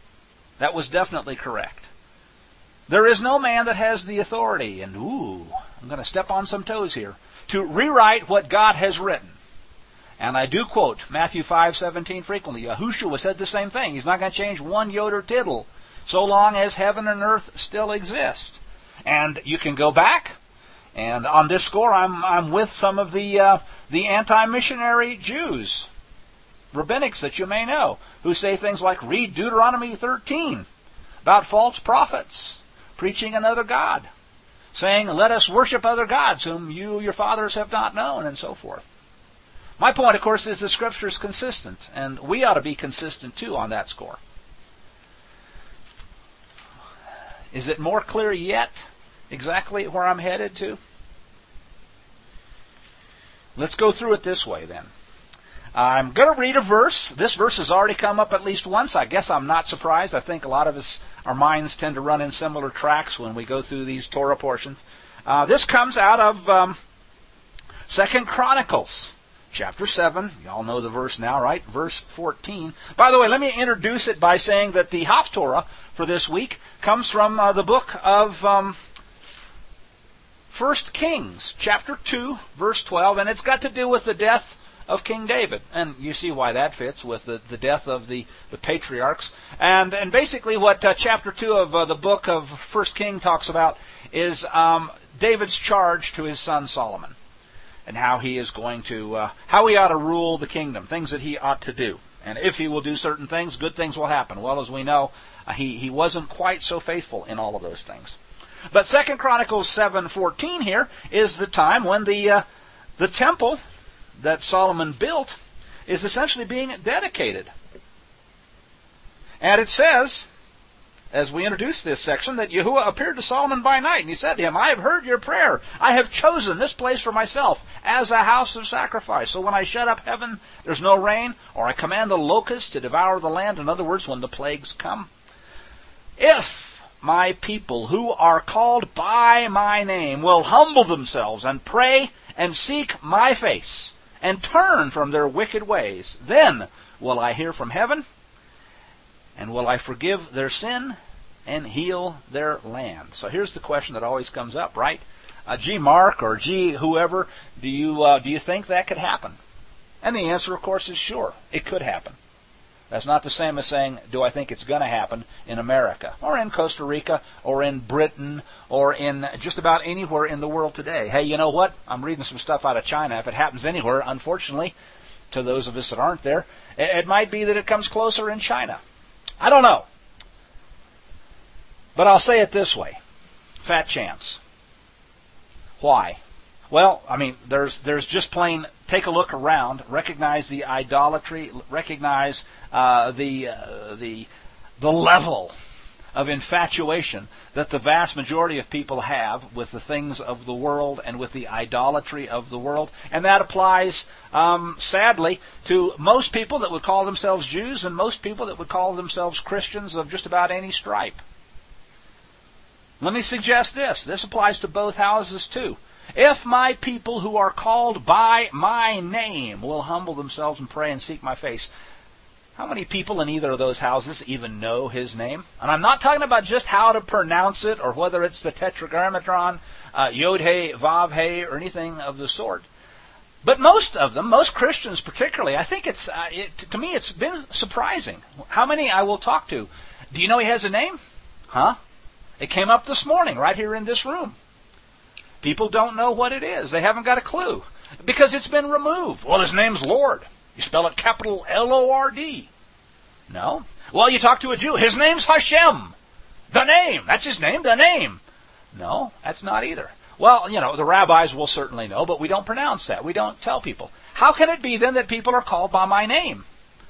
That was definitely correct. There is no man that has the authority. And ooh, I'm going to step on some toes here, to rewrite what God has written. And I do quote Matthew five seventeen frequently. Yahushua said the same thing. He's not going to change one jot or tittle so long as heaven and earth still exist. And you can go back, and on this score, I'm I'm with some of the uh, the anti-missionary Jews, rabbinics that you may know, who say things like, read Deuteronomy thirteen about false prophets preaching another god, saying, let us worship other gods whom you, your fathers, have not known, and so forth. My point, of course, is the Scripture is consistent, and we ought to be consistent, too, on that score. Is it more clear yet exactly where I'm headed to? Let's go through it this way, then. I'm going to read a verse. This verse has already come up at least once. I guess I'm not surprised. I think a lot of us, our minds tend to run in similar tracks when we go through these Torah portions. Uh, this comes out of um, Second Chronicles. Chapter seven, you all know the verse now, right? Verse fourteen. By the way, let me introduce it by saying that the Haftorah for this week comes from uh, the book of um, First Kings, chapter two, verse twelve, and it's got to do with the death of King David. And you see why that fits with the, the death of the, the patriarchs. And and basically what uh, chapter two of uh, the book of First King talks about is um, David's charge to his son Solomon, and how he is going to, uh, how he ought to rule the kingdom, things that he ought to do. And if he will do certain things, good things will happen. Well, as we know, uh, he, he wasn't quite so faithful in all of those things. But Second Chronicles seven fourteen here is the time when the uh, the temple that Solomon built is essentially being dedicated. And it says, as we introduce this section, that Yahuwah appeared to Solomon by night, and he said to him, I have heard your prayer. I have chosen this place for myself as a house of sacrifice. So when I shut up heaven, there's no rain, or I command the locusts to devour the land, in other words, when the plagues come, if my people who are called by my name will humble themselves and pray and seek my face and turn from their wicked ways, then will I hear from heaven, and will I forgive their sin and heal their land? So here's the question that always comes up, right? Uh, gee, Mark, or gee, whoever, do you uh, do you think that could happen? And the answer, of course, is sure. It could happen. That's not the same as saying, do I think it's going to happen in America, or in Costa Rica, or in Britain, or in just about anywhere in the world today. Hey, you know what? I'm reading some stuff out of China. If it happens anywhere, unfortunately, to those of us that aren't there, it, it might be that it comes closer in China. I don't know. But I'll say it this way. Fat chance. Why? Well, I mean, there's there's just plain, take a look around, recognize the idolatry, recognize uh, the uh, the the level of infatuation that the vast majority of people have with the things of the world and with the idolatry of the world. And that applies, um, sadly, to most people that would call themselves Jews and most people that would call themselves Christians of just about any stripe. Let me suggest this. This applies to both houses too. If my people who are called by my name will humble themselves and pray and seek my face, how many people in either of those houses even know his name? And I'm not talking about just how to pronounce it or whether it's the Tetragrammaton, uh, Yod-He, Vav-He, or anything of the sort. But most of them, most Christians particularly, I think it's, uh, it, to me it's been surprising. How many I will talk to. Do you know he has a name? Huh? It came up this morning right here in this room. People don't know what it is. They haven't got a clue because it's been removed. Well, his name's Lord. You spell it capital L O R D. No. Well, you talk to a Jew. His name's Hashem. The name. That's his name, the name. No, that's not either. Well, you know, the rabbis will certainly know, but we don't pronounce that. We don't tell people. How can it be then that people are called by my name?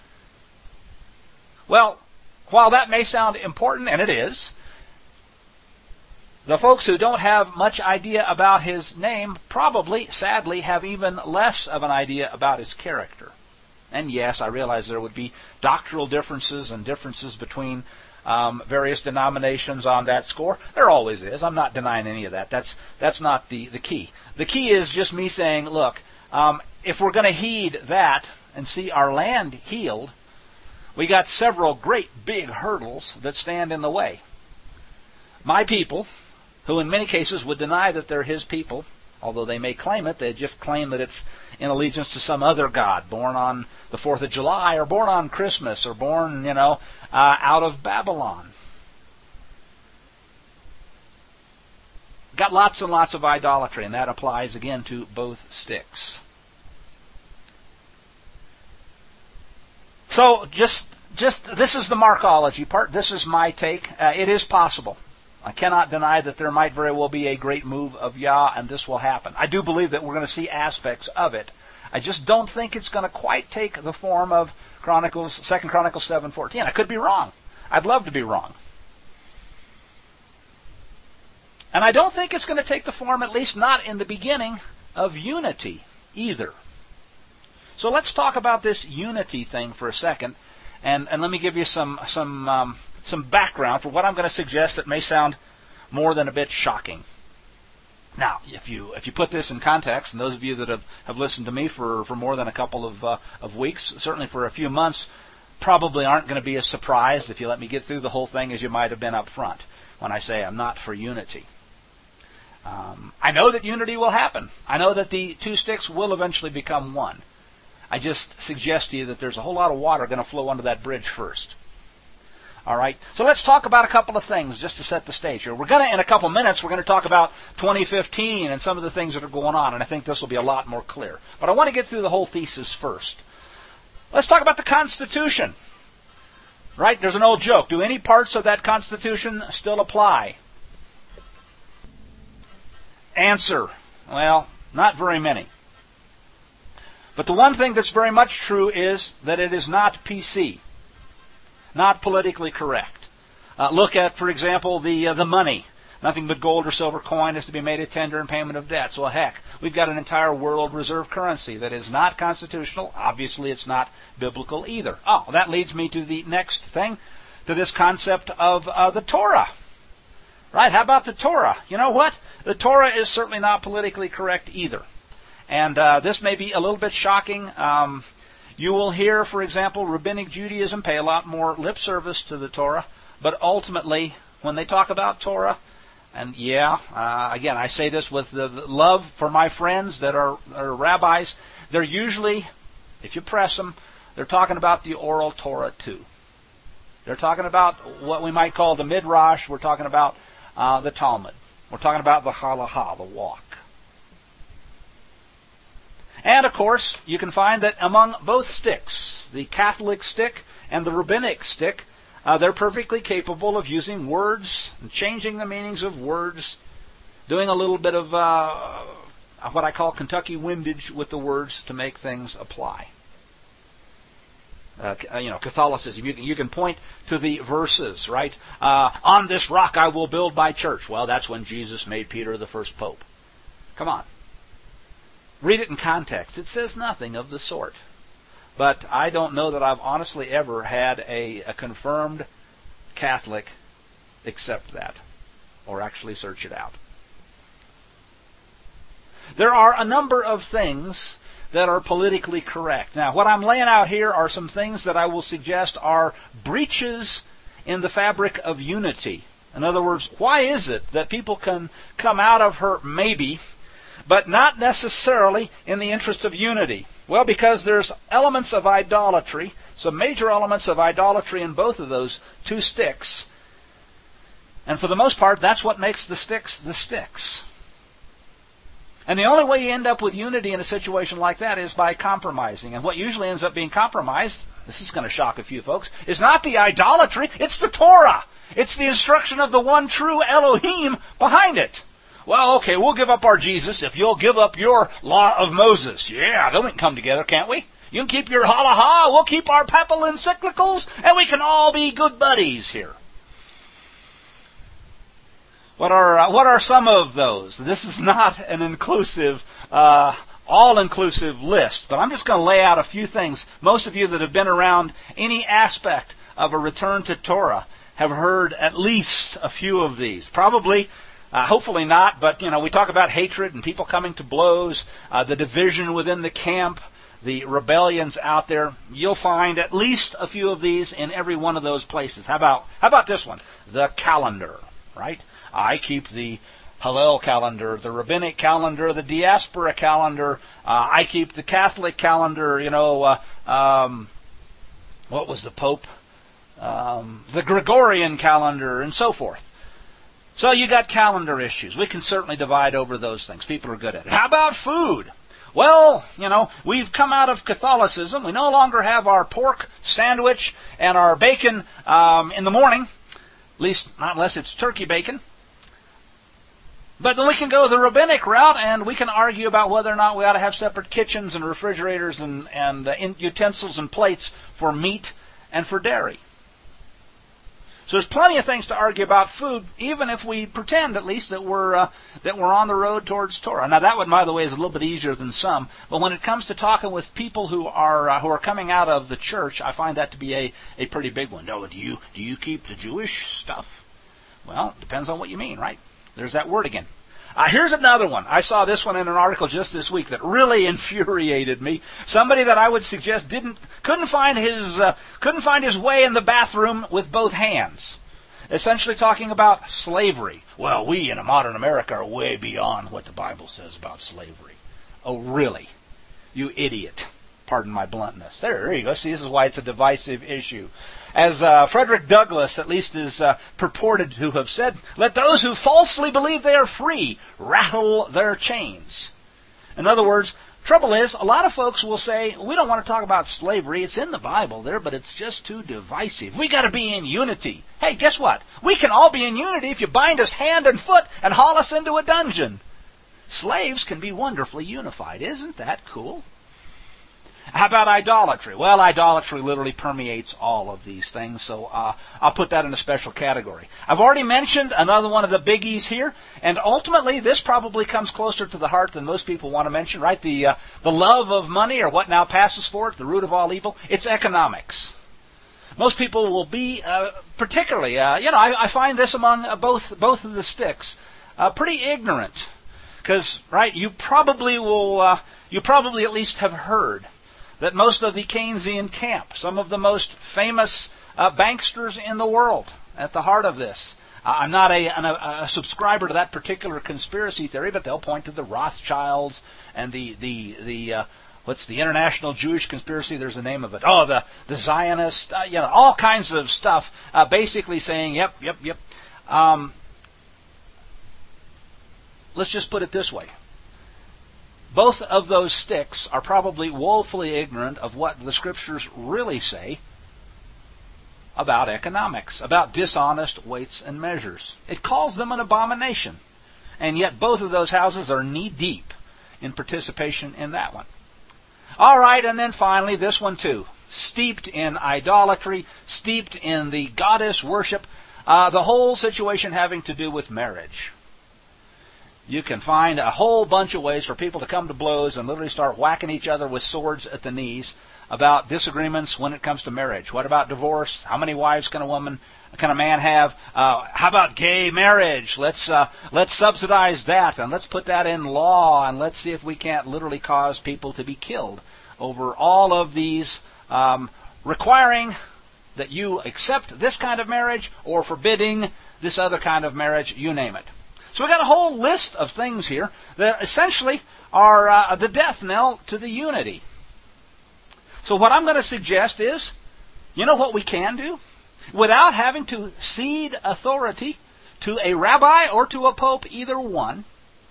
Well, while that may sound important, and it is, the folks who don't have much idea about his name probably, sadly, have even less of an idea about his character. And yes, I realize there would be doctrinal differences and differences between um, various denominations on that score. There always is. I'm not denying any of that. That's that's not the, the key. The key is just me saying, look, um, if we're going to heed that and see our land healed, we got several great big hurdles that stand in the way. My people, who in many cases would deny that they're his people, although they may claim it. They just claim that it's in allegiance to some other god, born on the fourth of July, or born on Christmas, or born, you know, uh, out of Babylon. Got lots and lots of idolatry, and that applies again to both sticks. So just, just this is the Markology part. This is my take. Uh, it is possible. I cannot deny that there might very well be a great move of Yah, and this will happen. I do believe that we're going to see aspects of it. I just don't think it's going to quite take the form of Chronicles, Second Chronicles seven fourteen. I could be wrong. I'd love to be wrong. And I don't think it's going to take the form, at least not in the beginning, of unity either. So let's talk about this unity thing for a second, and, and let me give you some some um, some background for what I'm going to suggest that may sound more than a bit shocking. Now, if you if you put this in context, and those of you that have, have listened to me for, for more than a couple of uh, of weeks, certainly for a few months, probably aren't going to be as surprised if you let me get through the whole thing as you might have been up front when I say I'm not for unity. Um, I know that unity will happen. I know that the two sticks will eventually become one. I just suggest to you that there's a whole lot of water going to flow under that bridge first. All right? So let's talk about a couple of things just to set the stage here. We're going to, in a couple minutes, we're going to talk about twenty fifteen and some of the things that are going on, and I think this will be a lot more clear. But I want to get through the whole thesis first. Let's talk about the Constitution. Right? There's an old joke. Do any parts of that Constitution still apply? Answer, well, not very many. But the one thing that's very much true is that it is not P C, not politically correct. Uh, look at, for example, the uh, the money. Nothing but gold or silver coin is to be made a tender in payment of debts. Well, heck, we've got an entire world reserve currency that is not constitutional. Obviously, it's not biblical either. Oh, that leads me to the next thing, to this concept of uh, the Torah. Right? How about the Torah? You know what? The Torah is certainly not politically correct either. And uh, this may be a little bit shocking. Um, you will hear, for example, Rabbinic Judaism pay a lot more lip service to the Torah. But ultimately, when they talk about Torah, and yeah, uh, again, I say this with the, the love for my friends that are, are rabbis, they're usually, if you press them, they're talking about the oral Torah too. They're talking about what we might call the Midrash. We're talking about Uh, the Talmud. We're talking about the Halakha, the walk. And, of course, you can find that among both sticks, the Catholic stick and the Rabbinic stick, uh, they're perfectly capable of using words and changing the meanings of words, doing a little bit of uh, what I call Kentucky windage with the words to make things apply. Uh, you know, Catholicism, you can, you can point to the verses, right? Uh, on this rock I will build my church. Well, that's when Jesus made Peter the first pope. Come on. Read it in context. It says nothing of the sort. But I don't know that I've honestly ever had a, a confirmed Catholic accept that, or actually search it out. There are a number of things that are politically correct. Now, what I'm laying out here are some things that I will suggest are breaches in the fabric of unity. In other words, why is it that people can come out of her maybe, but not necessarily in the interest of unity? Well, because there's elements of idolatry, some major elements of idolatry in both of those two sticks. And for the most part, that's what makes the sticks the sticks. And the only way you end up with unity in a situation like that is by compromising. And what usually ends up being compromised, this is going to shock a few folks, is not the idolatry, it's the Torah. It's the instruction of the one true Elohim behind it. Well, okay, we'll give up our Jesus if you'll give up your law of Moses. Yeah, then we can come together, can't we? You can keep your halacha, we'll keep our papal encyclicals, and we can all be good buddies here. What are uh, what are some of those? This is not an inclusive, uh, all-inclusive list, but I'm just going to lay out a few things. Most of you that have been around any aspect of a return to Torah have heard at least a few of these. Probably, uh, hopefully not, but you know, we talk about hatred and people coming to blows, uh, the division within the camp, the rebellions out there. You'll find at least a few of these in every one of those places. How about how about this one? The calendar, right? I keep the Hallel calendar, the rabbinic calendar, the diaspora calendar. Uh, I keep the Catholic calendar, you know, uh, um, what was the Pope? Um, the Gregorian calendar, and so forth. So you got calendar issues. We can certainly divide over those things. People are good at it. How about food? Well, you know, we've come out of Catholicism. We no longer have our pork sandwich and our bacon um, in the morning, at least not unless it's turkey bacon. But then we can go the rabbinic route, and we can argue about whether or not we ought to have separate kitchens and refrigerators and, and uh, utensils and plates for meat and for dairy. So there's plenty of things to argue about food, even if we pretend, at least, that we're uh, that we're on the road towards Torah. Now, that one, by the way, is a little bit easier than some. But when it comes to talking with people who are uh, who are coming out of the church, I find that to be a, a pretty big one. No, do you do you keep the Jewish stuff? Well, it depends on what you mean, right? There's that word again. Uh, here's another one. I saw this one in an article just this week that really infuriated me. Somebody that I would suggest didn't couldn't find his uh, couldn't find his way in the bathroom with both hands. Essentially talking about slavery. Well, we in a modern America are way beyond what the Bible says about slavery. Oh, really? You idiot. Pardon my bluntness. There, there you go. See, this is why it's a divisive issue. As uh, Frederick Douglass, at least, is uh, purported to have said, let those who falsely believe they are free rattle their chains. In other words, trouble is, a lot of folks will say, we don't want to talk about slavery. It's in the Bible there, but it's just too divisive. We got to be in unity. Hey, guess what? We can all be in unity if you bind us hand and foot and haul us into a dungeon. Slaves can be wonderfully unified. Isn't that cool? How about idolatry? Well, idolatry literally permeates all of these things, so uh, I'll put that in a special category. I've already mentioned another one of the biggies here, and ultimately this probably comes closer to the heart than most people want to mention, right? The uh, the love of money, or what now passes for it, the root of all evil. It's economics. Most people will be, uh, particularly, uh, you know, I, I find this among uh, both both of the sticks, uh, pretty ignorant, because right, you probably will, uh, you probably at least have heard that most of the Keynesian camp, some of the most famous uh, banksters in the world, at the heart of this. Uh, I'm not a, a, a subscriber to that particular conspiracy theory, but they'll point to the Rothschilds and the the the uh, what's the International Jewish Conspiracy? There's a name of it. Oh, the the Zionist, uh, you know, all kinds of stuff. Uh, basically saying, yep, yep, yep. Um, let's just put it this way. Both of those sticks are probably woefully ignorant of what the Scriptures really say about economics, about dishonest weights and measures. It calls them an abomination. And yet both of those houses are knee-deep in participation in that one. All right, and then finally this one too. Steeped in idolatry, steeped in the goddess worship, uh, the whole situation having to do with marriage. You can find a whole bunch of ways for people to come to blows and literally start whacking each other with swords at the knees about disagreements when it comes to marriage. What about divorce? How many wives can a woman, can a man have? Uh, how about gay marriage? Let's uh, let's subsidize that, and let's put that in law, and let's see if we can't literally cause people to be killed over all of these, um, requiring that you accept this kind of marriage or forbidding this other kind of marriage. You name it. So we've got a whole list of things here that essentially are uh, the death knell to the unity. So what I'm going to suggest is, you know what we can do? Without having to cede authority to a rabbi or to a pope, either one,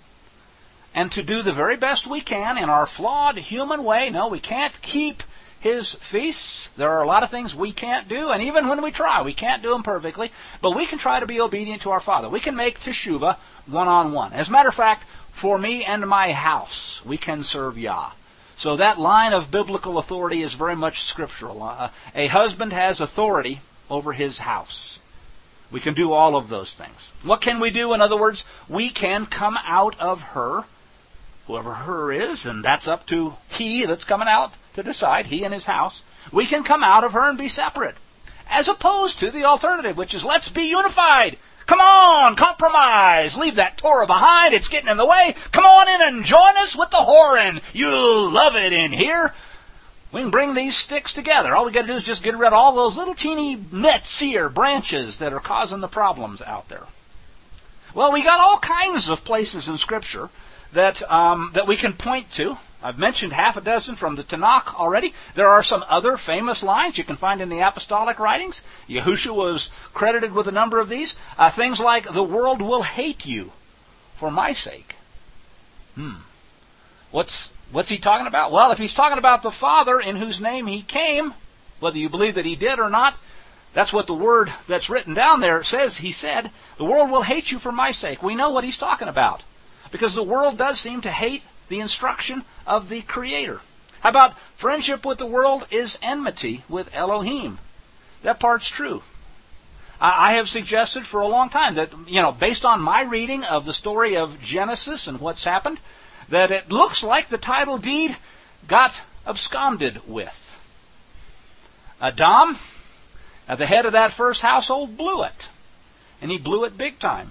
and to do the very best we can in our flawed human way. No, we can't keep his feasts. There are a lot of things we can't do, and even when we try, we can't do them perfectly, but we can try to be obedient to our Father. We can make teshuvah one-on-one. As a matter of fact, for me and my house, we can serve Yah. So that line of biblical authority is very much scriptural. Uh, a husband has authority over his house. We can do all of those things. What can we do? In other words, we can come out of her, whoever her is, and that's up to he that's coming out to decide, he and his house. We can come out of her and be separate, as opposed to the alternative, which is let's be unified. Come on, compromise. Leave that Torah behind. It's getting in the way. Come on in and join us with the whoring. You'll love it in here. We can bring these sticks together. All we got to do is just get rid of all those little teeny nets here, branches that are causing the problems out there. Well, we got all kinds of places in Scripture that um, that we can point to. I've mentioned half a dozen from the Tanakh already. There are some other famous lines you can find in the apostolic writings. Yahushua was credited with a number of these. Uh, things like, the world will hate you for my sake. Hmm. What's, what's he talking about? Well, if he's talking about the Father in whose name he came, whether you believe that he did or not, that's what the word that's written down there says. He said, the world will hate you for my sake. We know what he's talking about, because the world does seem to hate the instruction of the Creator. How about friendship with the world is enmity with Elohim? That part's true. I have suggested for a long time that, you know, based on my reading of the story of Genesis and what's happened, that it looks like the title deed got absconded with. Adam, at the head of that first household, blew it. And he blew it big time.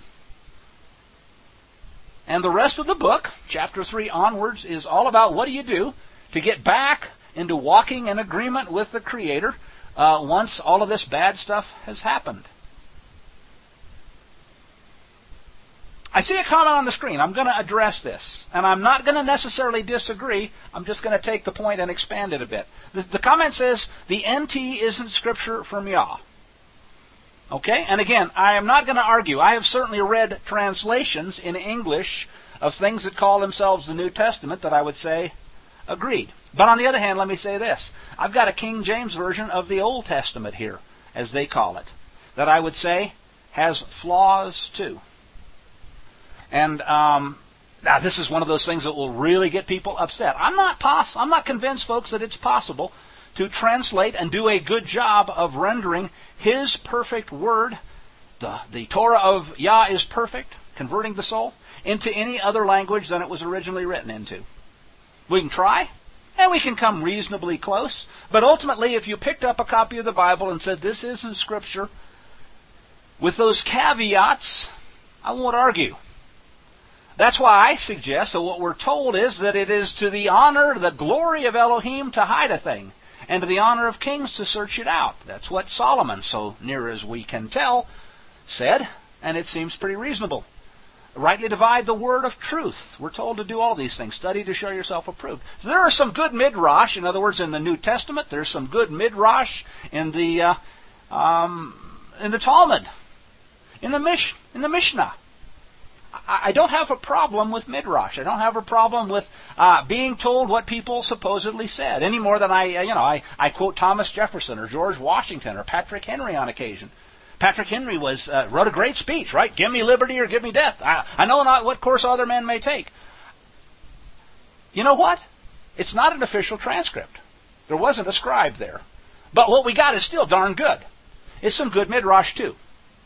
And the rest of the book, chapter three onwards, is all about what do you do to get back into walking in agreement with the Creator uh, once all of this bad stuff has happened. I see a comment on the screen. I'm going to address this. And I'm not going to necessarily disagree. I'm just going to take the point and expand it a bit. The, the comment says, the N T isn't Scripture from Yah. Okay? And again, I am not going to argue. I have certainly read translations in English of things that call themselves the New Testament that I would say agreed. But on the other hand, let me say this. I've got a King James version of the Old Testament here, as they call it, that I would say has flaws too. And um, now this is one of those things that will really get people upset. I'm not pos- I'm not convinced, folks, that it's possible to translate and do a good job of rendering His perfect word, the, the Torah of Yah is perfect, converting the soul, into any other language than it was originally written into. We can try, and we can come reasonably close, but ultimately if you picked up a copy of the Bible and said, this isn't Scripture, with those caveats, I won't argue. That's why I suggest that what we're told is that it is to the honor, the glory of Elohim to hide a thing, and to the honor of kings to search it out. That's what Solomon, so near as we can tell, said, and it seems pretty reasonable. Rightly divide the word of truth. We're told to do all these things. Study to show yourself approved. So there are some good midrash. In other words, in the New Testament, there's some good midrash in the uh, um, in the Talmud, in the Mish, in the Mishnah. I don't have a problem with midrash. I don't have a problem with uh, being told what people supposedly said, any more than I, uh, you know, I, I quote Thomas Jefferson or George Washington or Patrick Henry on occasion. Patrick Henry was uh, wrote a great speech, right? Give me liberty or give me death. I, I know not what course other men may take. You know what? It's not an official transcript. There wasn't a scribe there. But what we got is still darn good. It's some good midrash too.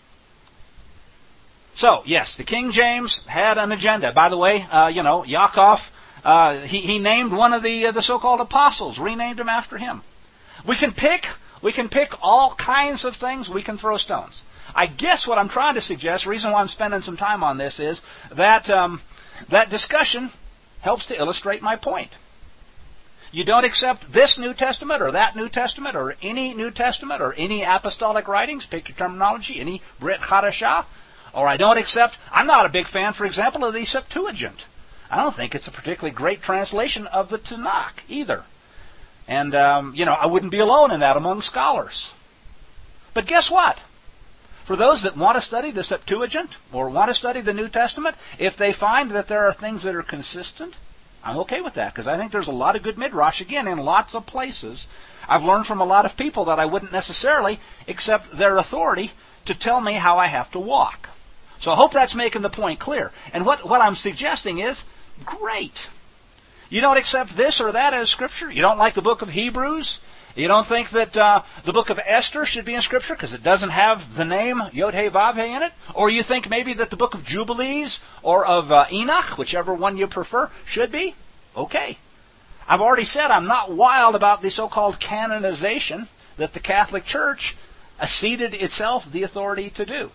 So, yes, the King James had an agenda. By the way, uh, you know, Yaakov, uh, he, he named one of the uh, the so-called apostles, renamed him after him. We can pick, we can pick all kinds of things. We can throw stones. I guess what I'm trying to suggest, the reason why I'm spending some time on this is that um, that discussion helps to illustrate my point. You don't accept this New Testament or that New Testament or any New Testament or any apostolic writings, pick your terminology, any Brit Hadashah. Or I don't accept, I'm not a big fan, for example, of the Septuagint. I don't think it's a particularly great translation of the Tanakh either. And, um, you know, I wouldn't be alone in that among scholars. But guess what? For those that want to study the Septuagint or want to study the New Testament, if they find that there are things that are consistent, I'm okay with that, because I think there's a lot of good midrash, again, in lots of places. I've learned from a lot of people that I wouldn't necessarily accept their authority to tell me how I have to walk. So I hope that's making the point clear. And what, what I'm suggesting is, great. You don't accept this or that as Scripture? You don't like the book of Hebrews? You don't think that uh, the book of Esther should be in Scripture because it doesn't have the name Yod-Heh-Vav-Heh in it? Or you think maybe that the book of Jubilees or of uh, Enoch, whichever one you prefer, should be? Okay. I've already said I'm not wild about the so-called canonization that the Catholic Church acceded itself the authority to do.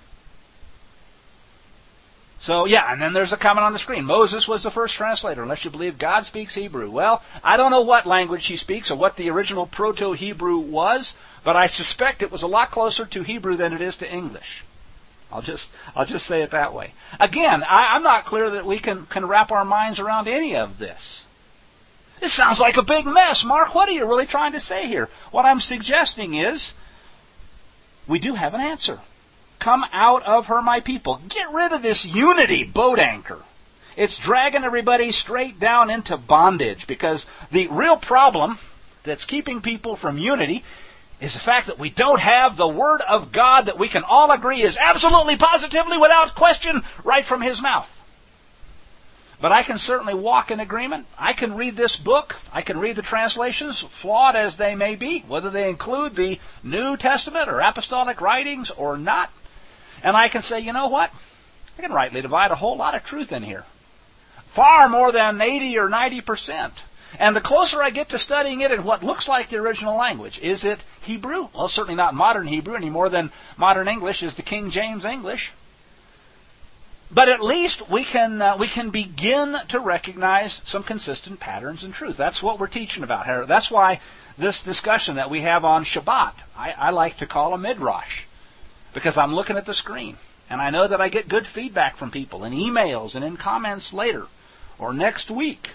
So, yeah, and then there's a comment on the screen. Moses was the first translator, unless you believe God speaks Hebrew. Well, I don't know what language he speaks or what the original Proto-Hebrew was, but I suspect it was a lot closer to Hebrew than it is to English. I'll just I'll just say it that way. Again, I, I'm not clear that we can, can wrap our minds around any of this. This sounds like a big mess. Mark, what are you really trying to say here? What I'm suggesting is we do have an answer. Come out of her, my people. Get rid of this unity boat anchor. It's dragging everybody straight down into bondage, because the real problem that's keeping people from unity is the fact that we don't have the Word of God that we can all agree is absolutely, positively, without question, right from His mouth. But I can certainly walk in agreement. I can read this book. I can read the translations, flawed as they may be, whether they include the New Testament or apostolic writings or not. And I can say, you know what? I can rightly divide a whole lot of truth in here. Far more than eighty or ninety percent. And the closer I get to studying it in what looks like the original language, is it Hebrew? Well, certainly not modern Hebrew any more than modern English is the King James English. But at least we can uh, we can begin to recognize some consistent patterns and truth. That's what we're teaching about here. That's why this discussion that we have on Shabbat, I, I like to call a midrash, because I'm looking at the screen, and I know that I get good feedback from people in emails and in comments later or next week.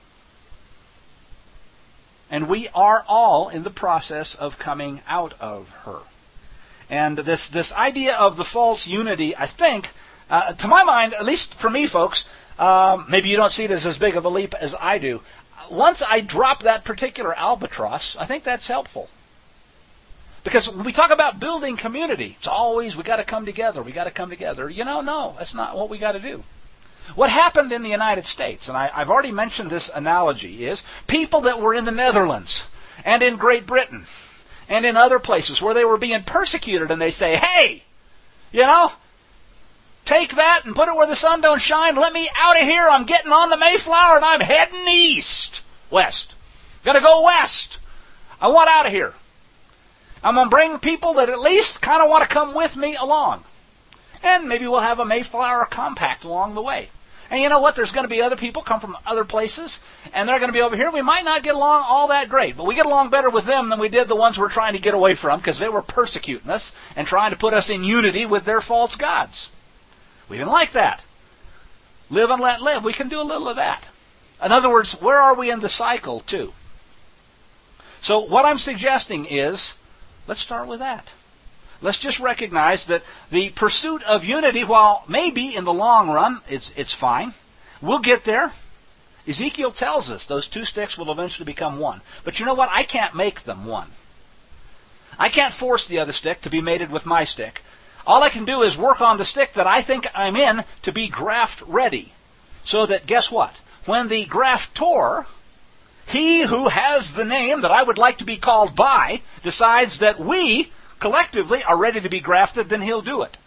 And we are all in the process of coming out of her. And this this idea of the false unity, I think, uh, to my mind, at least for me, folks, um, maybe you don't see it as as big of a leap as I do. Once I drop that particular albatross, I think that's helpful. Because when we talk about building community, it's always, we got to come together, we got to come together. You know, no, that's not what we got to do. What happened in the United States, and I, I've already mentioned this analogy, is people that were in the Netherlands and in Great Britain and in other places where they were being persecuted, and they say, hey, you know, take that and put it where the sun don't shine. Let me out of here. I'm getting on the Mayflower and I'm heading east. West. Got to go west. I want out of here. I'm going to bring people that at least kind of want to come with me along. And maybe we'll have a Mayflower compact along the way. And you know what? There's going to be other people come from other places, and they're going to be over here. We might not get along all that great, but we get along better with them than we did the ones we're trying to get away from, because they were persecuting us and trying to put us in unity with their false gods. We didn't like that. Live and let live. We can do a little of that. In other words, where are we in the cycle, too? So what I'm suggesting is, let's start with that. Let's just recognize that the pursuit of unity, while maybe in the long run it's it's fine, we'll get there. Ezekiel tells us those two sticks will eventually become one. But you know what? I can't make them one. I can't force the other stick to be mated with my stick. All I can do is work on the stick that I think I'm in to be graft ready. So that, guess what? When the graftor, he who has the name that I would like to be called by, decides that we collectively are ready to be grafted, then he'll do it.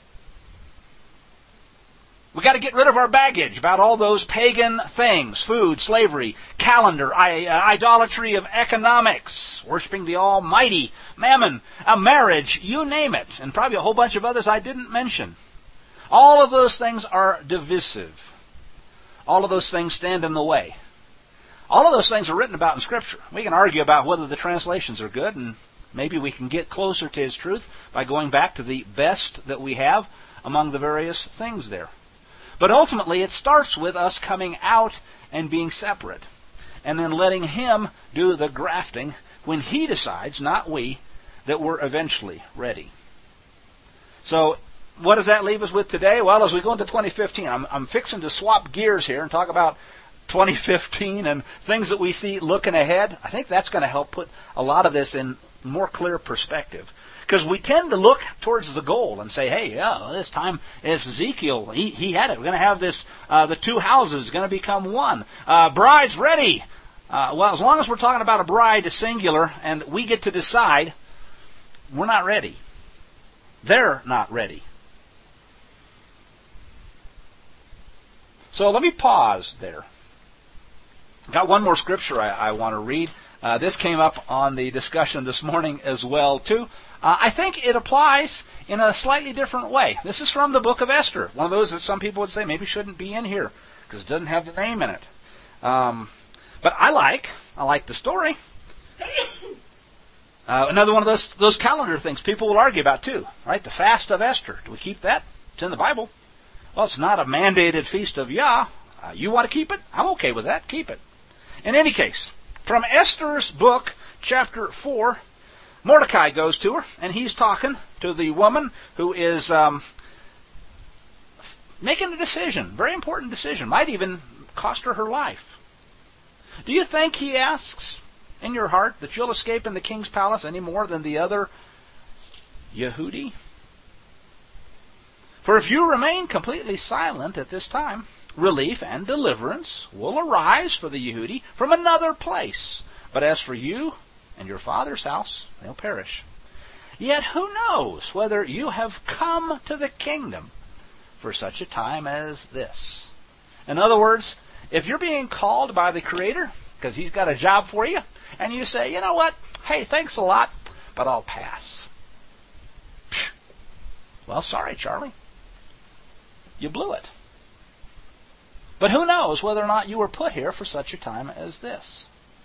We've got to get rid of our baggage about all those pagan things, food, slavery, calendar, I, uh, idolatry of economics, worshiping the almighty, mammon, a marriage, you name it, and probably a whole bunch of others I didn't mention. All of those things are divisive. All of those things stand in the way. All of those things are written about in Scripture. We can argue about whether the translations are good, and maybe we can get closer to His truth by going back to the best that we have among the various things there. But ultimately, it starts with us coming out and being separate, and then letting Him do the grafting when He decides, not we, that we're eventually ready. So, what does that leave us with today? Well, as we go into twenty fifteen, I'm, I'm fixing to swap gears here and talk about twenty fifteen and things that we see looking ahead. I think that's going to help put a lot of this in more clear perspective. Because we tend to look towards the goal and say, hey, yeah, this time it's Ezekiel. He, he had it. We're going to have this, uh, the two houses going to become one. Uh, bride's ready. Uh, well, as long as we're talking about a bride singular and we get to decide, we're not ready. They're not ready. So let me pause there. Got one more scripture I, I want to read. Uh, this came up on the discussion this morning as well, too. Uh, I think it applies in a slightly different way. This is from the book of Esther, one of those that some people would say maybe shouldn't be in here because it doesn't have the name in it. Um, but I like, I like the story. Uh, another one of those those calendar things people will argue about too, right? The fast of Esther. Do we keep that? It's in the Bible. Well, it's not a mandated feast of Yah. Uh, you want to keep it? I'm okay with that. Keep it. In any case, from Esther's book, chapter four, Mordecai goes to her, and he's talking to the woman who is um, making a decision, very important decision, might even cost her her life. Do you think, he asks, in your heart, that you'll escape in the king's palace any more than the other Yehudi? For if you remain completely silent at this time, relief and deliverance will arise for the Yehudi from another place. But as for you and your father's house, they'll perish. Yet who knows whether you have come to the kingdom for such a time as this? In other words, if you're being called by the Creator, because He's got a job for you, and you say, you know what, hey, thanks a lot, but I'll pass. Well, sorry, Charlie. You blew it. But who knows whether or not you were put here for such a time as this?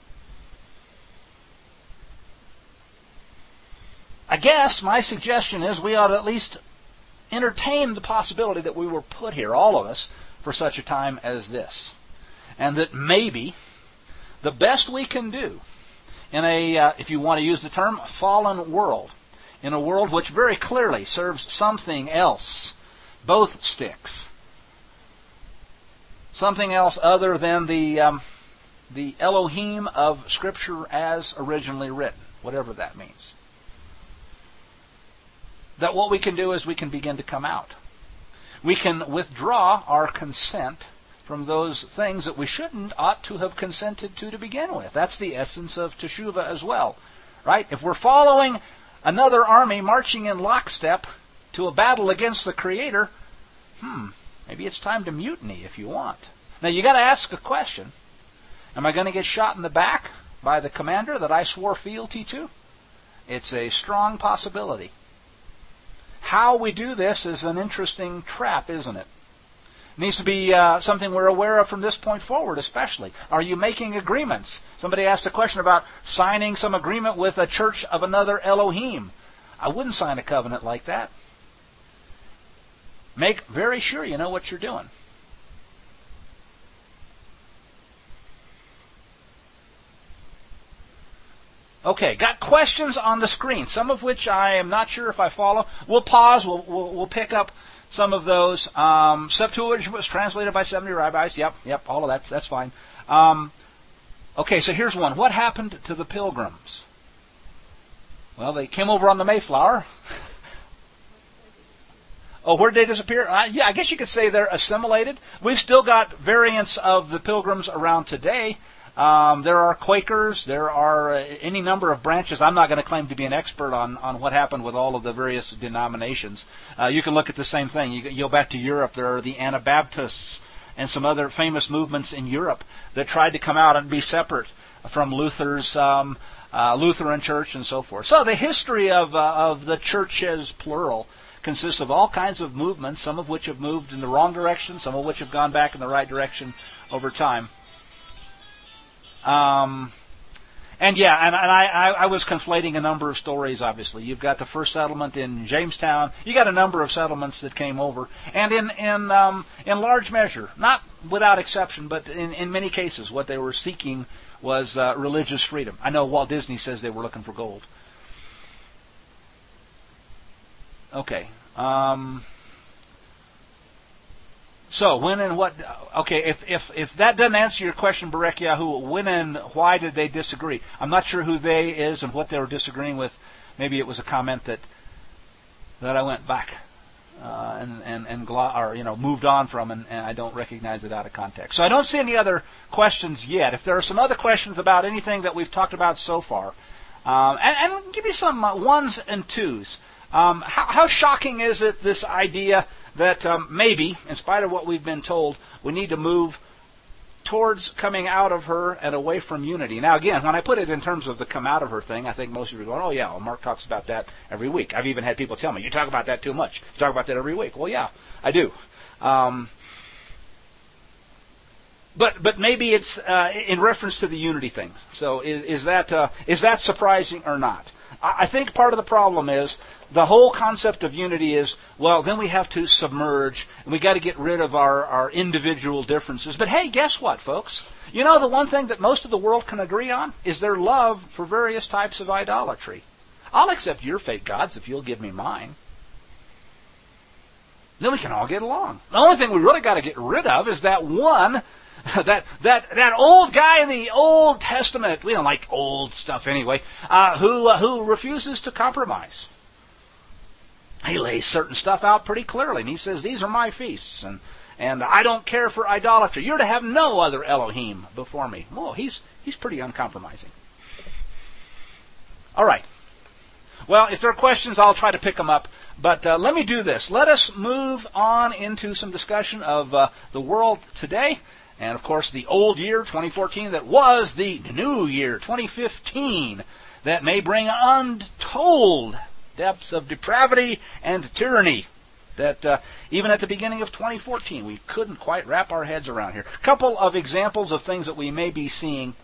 I guess my suggestion is we ought to at least entertain the possibility that we were put here, all of us, for such a time as this. And that maybe the best we can do in a, uh, if you want to use the term, fallen world, in a world which very clearly serves something else, both sticks, something else other than the um, the Elohim of Scripture as originally written, whatever that means. That what we can do is we can begin to come out. We can withdraw our consent from those things that we shouldn't, ought to have consented to to begin with. That's the essence of Teshuvah as well, right? If we're following another army marching in lockstep to a battle against the Creator, hmm, maybe it's time to mutiny if you want. Now you got to ask a question. Am I going to get shot in the back by the commander that I swore fealty to? It's a strong possibility. How we do this is an interesting trap, isn't it? It needs to be uh, something we're aware of from this point forward, especially. Are you making agreements? Somebody asked a question about signing some agreement with a church of another Elohim. I wouldn't sign a covenant like that. Make very sure you know what you're doing. Okay, got questions on the screen, some of which I am not sure if I follow. We'll pause. We'll we'll, we'll pick up some of those. Um, Septuagint was translated by seventy rabbis. Yep, yep, all of that. That's fine. Um, okay, so here's one. What happened to the pilgrims? Well, they came over on the Mayflower. Oh, where did they disappear? Uh, yeah, I guess you could say they're assimilated. We've still got variants of the pilgrims around today. Um, there are Quakers. There are uh, any number of branches. I'm not going to claim to be an expert on, on what happened with all of the various denominations. Uh, you can look at the same thing. You, you go back to Europe. There are the Anabaptists and some other famous movements in Europe that tried to come out and be separate from Luther's um, uh, Lutheran Church and so forth. So the history of uh, of the churches, plural, consists of all kinds of movements, some of which have moved in the wrong direction, some of which have gone back in the right direction over time. Um, and yeah, and, and I, I, I was conflating a number of stories, obviously. You've got the first settlement in Jamestown. You got a number of settlements that came over. And in, in, um, in large measure, not without exception, but in, in many cases, what they were seeking was uh, religious freedom. I know Walt Disney says they were looking for gold. Okay. Um, so, when and what... Okay, if, if, if that doesn't answer your question, Berek Yahu, when and why did they disagree? I'm not sure who they is and what they were disagreeing with. Maybe it was a comment that that I went back uh, and, and, and or, you know, moved on from, and, and I don't recognize it out of context. So I don't see any other questions yet. If there are some other questions about anything that we've talked about so far, um, and, and give me some uh, ones and twos. Um, how, how shocking is it, this idea that um, maybe, in spite of what we've been told, we need to move towards coming out of her and away from unity. Now, again, when I put it in terms of the come out of her thing, I think most of you are going, oh, yeah, well, Mark talks about that every week. I've even had people tell me, you talk about that too much. You talk about that every week. Well, yeah, I do. Um, but but maybe it's uh, in reference to the unity thing. So is, is that uh, is that surprising or not? I think part of the problem is the whole concept of unity is, well, then we have to submerge, and we got to get rid of our, our individual differences. But hey, guess what, folks? You know, the one thing that most of the world can agree on is their love for various types of idolatry. I'll accept your fake gods if you'll give me mine. Then we can all get along. The only thing we really got to get rid of is that one, that that that old guy in the Old Testament. We don't like old stuff anyway. Uh, who uh, who refuses to compromise? He lays certain stuff out pretty clearly, and he says, "These are my feasts, and and I don't care for idolatry. You're to have no other Elohim before me." Whoa, he's he's pretty uncompromising. All right. Well, if there are questions, I'll try to pick them up. But uh, let me do this. Let us move on into some discussion of uh, the world today. And, of course, the old year, twenty fourteen, that was the new year, twenty fifteen, that may bring untold depths of depravity and tyranny that uh, even at the beginning of twenty fourteen, we couldn't quite wrap our heads around here. A couple of examples of things that we may be seeing.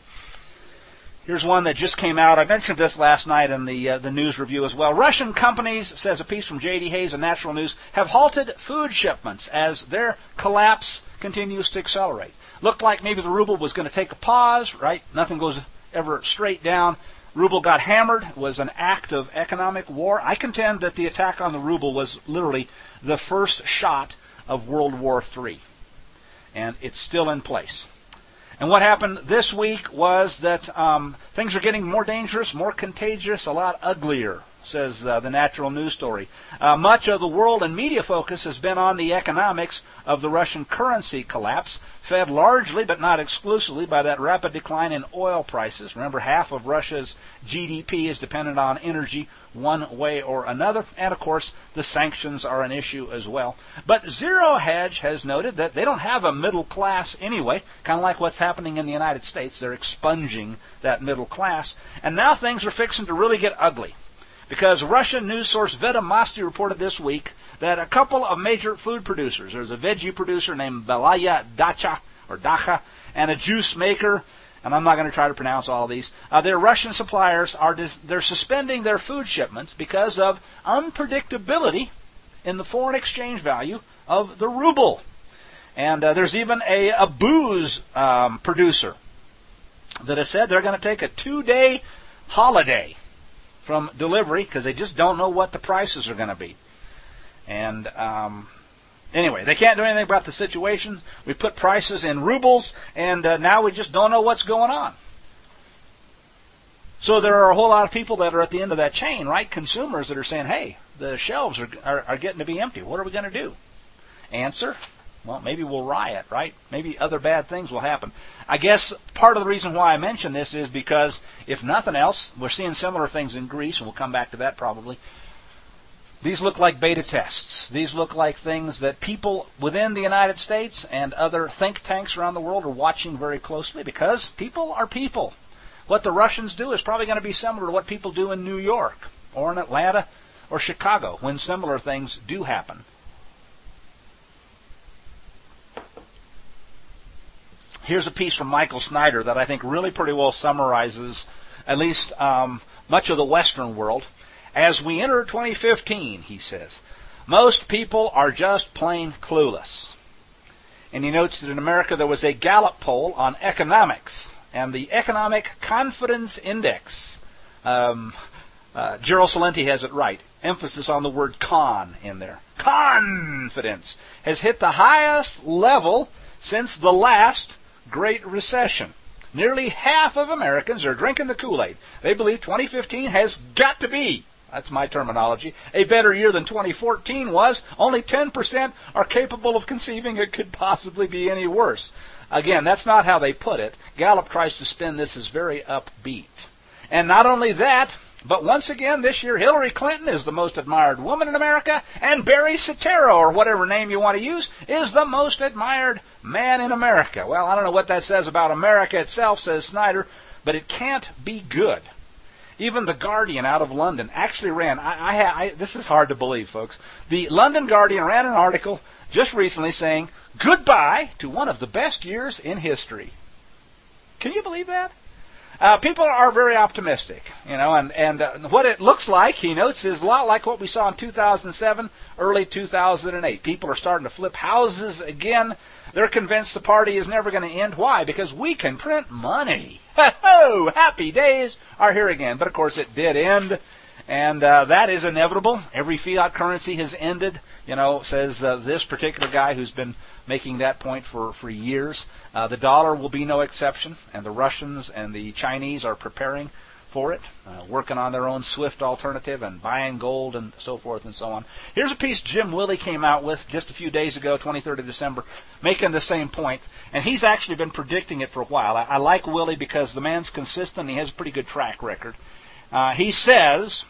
Here's one that just came out. I mentioned this last night in the uh, the news review as well. Russian companies, says a piece from J D Hayes and Natural News, have halted food shipments as their collapse continues to accelerate. Looked like maybe the ruble was going to take a pause, right? Nothing goes ever straight down. Ruble got hammered. It was an act of economic war. I contend that the attack on the ruble was literally the first shot of World War Three. And it's still in place. And what happened this week was that um, things are getting more dangerous, more contagious, a lot uglier, says uh, the Natural News story. Uh, much of the world and media focus has been on the economics of the Russian currency collapse, fed largely but not exclusively by that rapid decline in oil prices. Remember, half of Russia's G D P is dependent on energy one way or another. And, of course, the sanctions are an issue as well. But Zero Hedge has noted that they don't have a middle class anyway, kind of like what's happening in the United States. They're expunging that middle class. And now things are fixing to really get ugly. Because Russian news source Vedomosti reported this week that a couple of major food producers, there's a veggie producer named Belaya Dacha, or Dacha, and a juice maker, and I'm not going to try to pronounce all of these, uh, their Russian suppliers, are dis- they're suspending their food shipments because of unpredictability in the foreign exchange value of the ruble. And uh, there's even a, a booze um, producer that has said they're going to take a two-day holiday from delivery because they just don't know what the prices are going to be. And um, anyway, they can't do anything about the situation. We put prices in rubles, and uh, now we just don't know what's going on. So there are a whole lot of people that are at the end of that chain, right? Consumers that are saying, hey, the shelves are, are, are getting to be empty. What are we going to do? Answer? Well, maybe we'll riot, right? Maybe other bad things will happen. I guess part of the reason why I mention this is because, if nothing else, we're seeing similar things in Greece, and we'll come back to that probably. These look like beta tests. These look like things that people within the United States and other think tanks around the world are watching very closely, because people are people. What the Russians do is probably going to be similar to what people do in New York or in Atlanta or Chicago when similar things do happen. Here's a piece from Michael Snyder that I think really pretty well summarizes at least um, much of the Western world. As we enter twenty fifteen, he says, most people are just plain clueless. And he notes that in America there was a Gallup poll on economics, and the Economic Confidence Index, um, uh, Gerald Celente has it right, emphasis on the word con in there. Confidence has hit the highest level since the last Great Recession. Nearly half of Americans are drinking the Kool-Aid. They believe twenty fifteen has got to be, that's my terminology, a better year than twenty fourteen was. Only ten percent are capable of conceiving it could possibly be any worse. Again, that's not how they put it. Gallup tries to spin this as very upbeat. And not only that, but once again this year Hillary Clinton is the most admired woman in America, and Barry Soetoro, or whatever name you want to use, is the most admired man in America. Well, I don't know what that says about America itself, says Snyder, but it can't be good. Even the Guardian out of London actually ran, I, I, I, this is hard to believe, folks. The London Guardian ran an article just recently saying, goodbye to one of the best years in history. Can you believe that? Uh, people are very optimistic, you know, and, and uh, what it looks like, he notes, is a lot like what we saw in two thousand seven, early two thousand eight. People are starting to flip houses again. They're convinced the party is never going to end. Why? Because we can print money. Ho-ho! Happy days are here again. But, of course, it did end, and uh, that is inevitable. Every fiat currency has ended, you know, says uh, this particular guy who's been making that point for, for years. Uh, the dollar will be no exception, and the Russians and the Chinese are preparing for it, uh, working on their own SWIFT alternative and buying gold and so forth and so on. Here's a piece Jim Willie came out with just a few days ago, twenty-third of December, making the same point, and he's actually been predicting it for a while. I, I like Willie because the man's consistent. He has a pretty good track record. Uh, he says,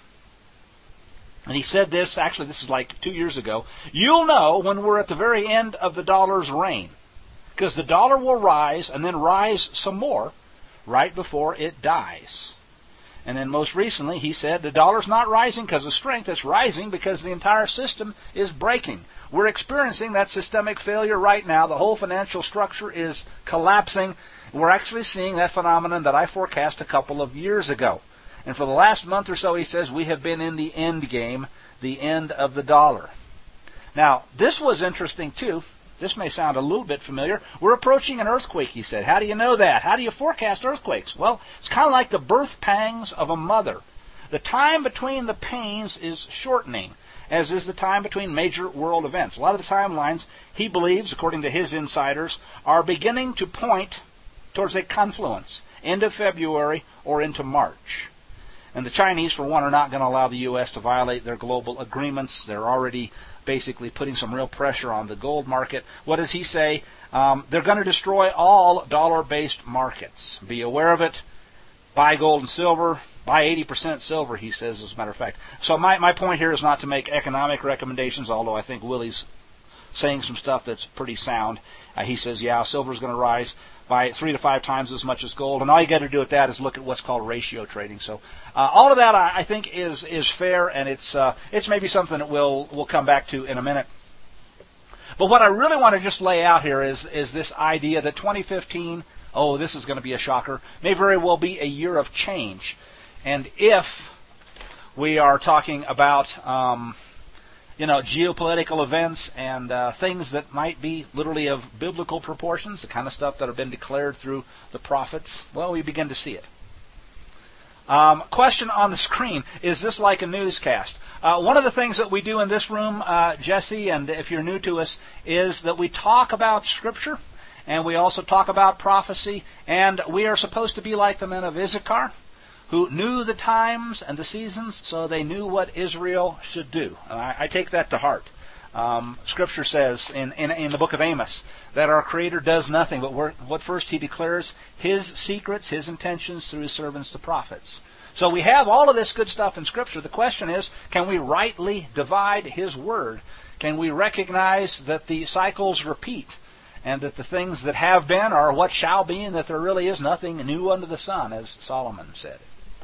and he said this, actually this is like two years ago, you'll know when we're at the very end of the dollar's reign, because the dollar will rise and then rise some more right before it dies. And then most recently he said the dollar's not rising because of strength, it's rising because the entire system is breaking. We're experiencing that systemic failure right now. The whole financial structure is collapsing. We're actually seeing that phenomenon that I forecast a couple of years ago. And for the last month or so, he says, we have been in the end game, the end of the dollar. Now, this was interesting too. This may sound a little bit familiar. We're approaching an earthquake, he said. How do you know that? How do you forecast earthquakes? Well, it's kind of like the birth pangs of a mother. The time between the pains is shortening, as is the time between major world events. A lot of the timelines, he believes, according to his insiders, are beginning to point towards a confluence, end of February or into March. And the Chinese, for one, are not going to allow the U S to violate their global agreements. They're already basically putting some real pressure on the gold market. What does he say? Um, they're going to destroy all dollar-based markets. Be aware of it. Buy gold and silver. Buy eighty percent silver, he says, as a matter of fact. So my, my point here is not to make economic recommendations, although I think Willie's saying some stuff that's pretty sound. Uh, he says, yeah, silver's going to rise by three to five times as much as gold. And all you got to do with that is look at what's called ratio trading. So uh, all of that, I, I think, is is fair, and it's uh, it's maybe something that we'll we'll come back to in a minute. But what I really want to just lay out here is is this idea that twenty fifteen, oh, this is going to be a shocker, may very well be a year of change. And if we are talking about um, you know, geopolitical events and uh, things that might be literally of biblical proportions, the kind of stuff that have been declared through the prophets, well, we begin to see it. Um, question on the screen, is this like a newscast? Uh, one of the things that we do in this room, uh, Jesse, and if you're new to us, is that we talk about Scripture, and we also talk about prophecy, and we are supposed to be like the men of Issachar, who knew the times and the seasons, so they knew what Israel should do. And I, I take that to heart. Um, Scripture says in, in, in the book of Amos that our Creator does nothing but work, what first He declares His secrets, His intentions through His servants, the prophets. So we have all of this good stuff in Scripture. The question is, can we rightly divide His Word? Can we recognize that the cycles repeat, and that the things that have been are what shall be, and that there really is nothing new under the sun, as Solomon said?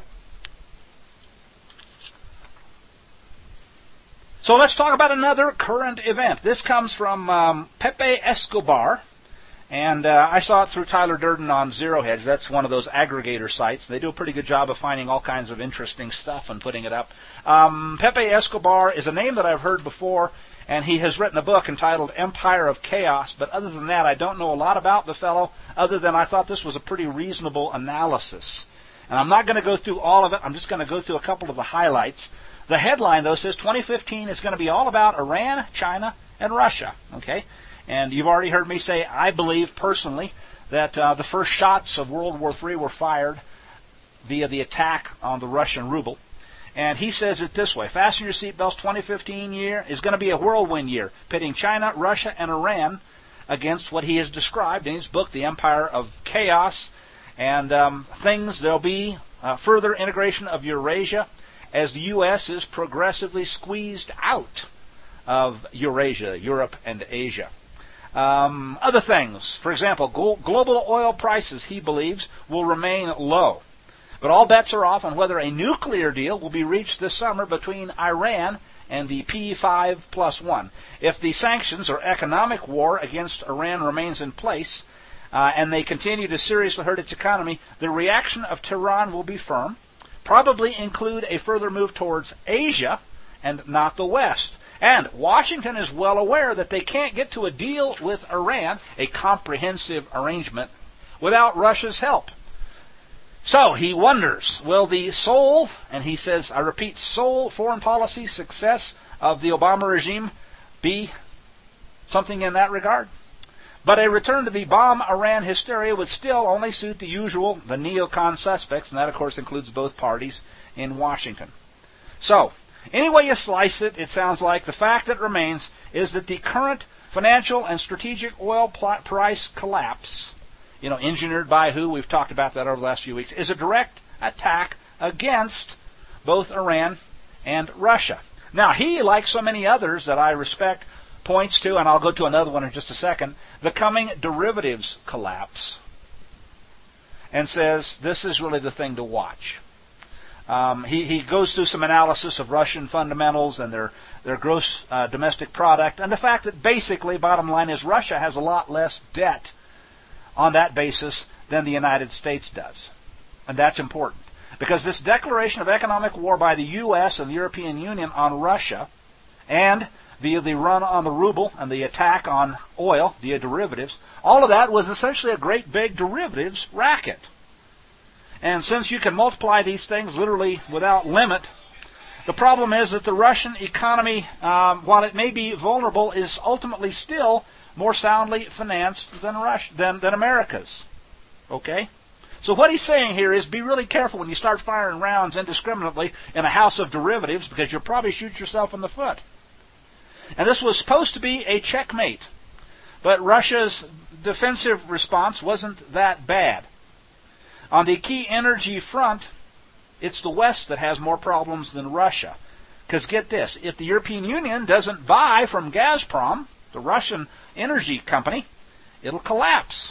So let's talk about another current event. This comes from um, Pepe Escobar, and uh, I saw it through Tyler Durden on Zero Hedge. That's one of those aggregator sites. They do a pretty good job of finding all kinds of interesting stuff and putting it up. Um, Pepe Escobar is a name that I've heard before, and he has written a book entitled Empire of Chaos. But other than that, I don't know a lot about the fellow, other than I thought this was a pretty reasonable analysis. And I'm not going to go through all of it. I'm just going to go through a couple of the highlights. The headline, though, says twenty fifteen is going to be all about Iran, China, and Russia. Okay, and you've already heard me say I believe personally that uh, the first shots of World War Three were fired via the attack on the Russian ruble. And he says it this way: fasten your seatbelts. twenty fifteen year is going to be a whirlwind year, pitting China, Russia, and Iran against what he has described in his book, The Empire of Chaos. And um, things, there'll be uh, further integration of Eurasia, as the U S is progressively squeezed out of Eurasia, Europe, and Asia. Um, other things, for example, go- global oil prices, he believes, will remain low. But all bets are off on whether a nuclear deal will be reached this summer between Iran and the P five plus one. If the sanctions or economic war against Iran remains in place, uh, and they continue to seriously hurt its economy, the reaction of Tehran will be firm, probably include a further move towards Asia and not the West. And Washington is well aware that they can't get to a deal with Iran, a comprehensive arrangement, without Russia's help. So he wonders, will the sole, and he says, I repeat, sole foreign policy success of the Obama regime be something in that regard? But a return to the bomb Iran hysteria would still only suit the usual, the neocon suspects, and that of course includes both parties in Washington. So, any way you slice it, it sounds like the fact that remains is that the current financial and strategic oil price collapse, you know, engineered by who, we've talked about that over the last few weeks, is a direct attack against both Iran and Russia. Now, he, like so many others that I respect, points to, and I'll go to another one in just a second, the coming derivatives collapse, and says this is really the thing to watch. Um, he, he goes through some analysis of Russian fundamentals and their, their gross uh, domestic product, and the fact that basically, bottom line is, Russia has a lot less debt on that basis than the United States does. And that's important, because this declaration of economic war by the U S and the European Union on Russia, and via the run on the ruble and the attack on oil via derivatives, all of that was essentially a great big derivatives racket. And since you can multiply these things literally without limit, the problem is that the Russian economy, um, while it may be vulnerable, is ultimately still more soundly financed than Russia, than, than America's. Okay? So what he's saying here is be really careful when you start firing rounds indiscriminately in a house of derivatives, because you'll probably shoot yourself in the foot. And this was supposed to be a checkmate. But Russia's defensive response wasn't that bad. On the key energy front, it's the West that has more problems than Russia. Because get this, if the European Union doesn't buy from Gazprom, the Russian energy company, it'll collapse.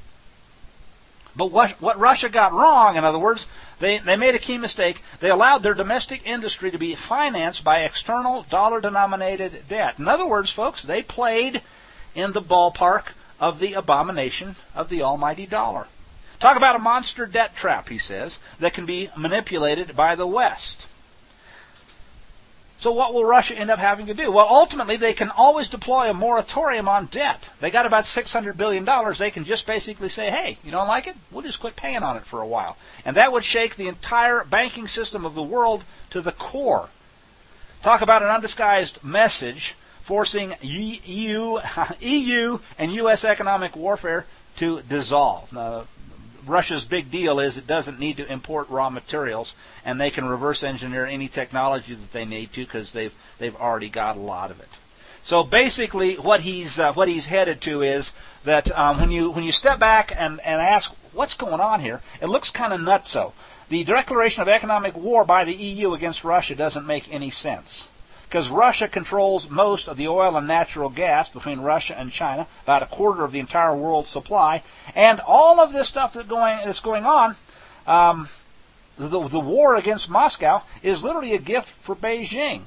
But what, what Russia got wrong, in other words, they, they made a key mistake. They allowed their domestic industry to be financed by external dollar-denominated debt. In other words, folks, they played in the ballpark of the abomination of the almighty dollar. Talk about a monster debt trap, he says, that can be manipulated by the West. So what will Russia end up having to do? Well, ultimately, they can always deploy a moratorium on debt. They got about six hundred billion dollars. They can just basically say, hey, you don't like it? We'll just quit paying on it for a while. And that would shake the entire banking system of the world to the core. Talk about an undisguised message forcing E U, E U and U S economic warfare to dissolve. Now, Russia's big deal is it doesn't need to import raw materials, and they can reverse engineer any technology that they need to, because they've they've already got a lot of it. So basically, what he's uh, what he's headed to is that um, when you when you step back and, and ask what's going on here, it looks kind of nutso. The declaration of economic war by the E U against Russia doesn't make any sense, because Russia controls most of the oil and natural gas between Russia and China, about a quarter of the entire world's supply, and all of this stuff that's going that's going on, um, the, the war against Moscow is literally a gift for Beijing.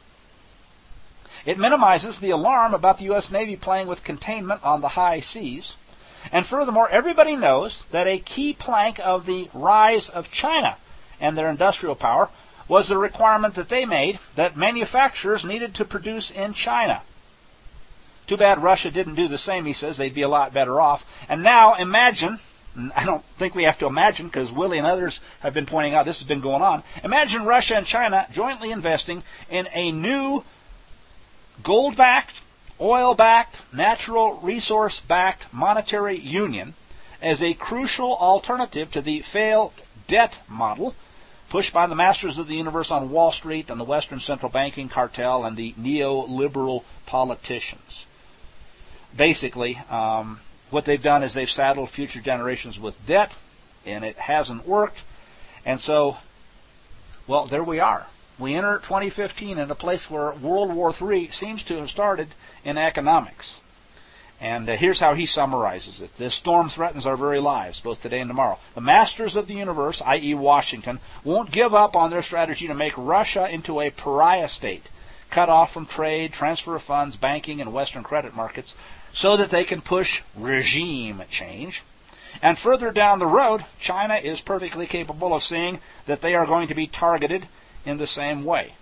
It minimizes the alarm about the U S Navy playing with containment on the high seas, and furthermore, everybody knows that a key plank of the rise of China and their industrial power was the requirement that they made that manufacturers needed to produce in China. Too bad Russia didn't do the same, he says. They'd be a lot better off. And now imagine, I don't think we have to imagine, because Willie and others have been pointing out this has been going on. Imagine Russia and China jointly investing in a new gold-backed, oil-backed, natural resource-backed monetary union as a crucial alternative to the failed debt model pushed by the masters of the universe on Wall Street and the Western central banking cartel and the neoliberal politicians. Basically, um, what they've done is they've saddled future generations with debt, and it hasn't worked. And so, well, there we are. We enter twenty fifteen in a place where World War Three seems to have started in economics. And uh, here's how he summarizes it. This storm threatens our very lives, both today and tomorrow. The masters of the universe, that is. Washington, won't give up on their strategy to make Russia into a pariah state, cut off from trade, transfer of funds, banking, and Western credit markets. so that they can push regime change. And further down the road, China is perfectly capable of seeing that they are going to be targeted in the same way.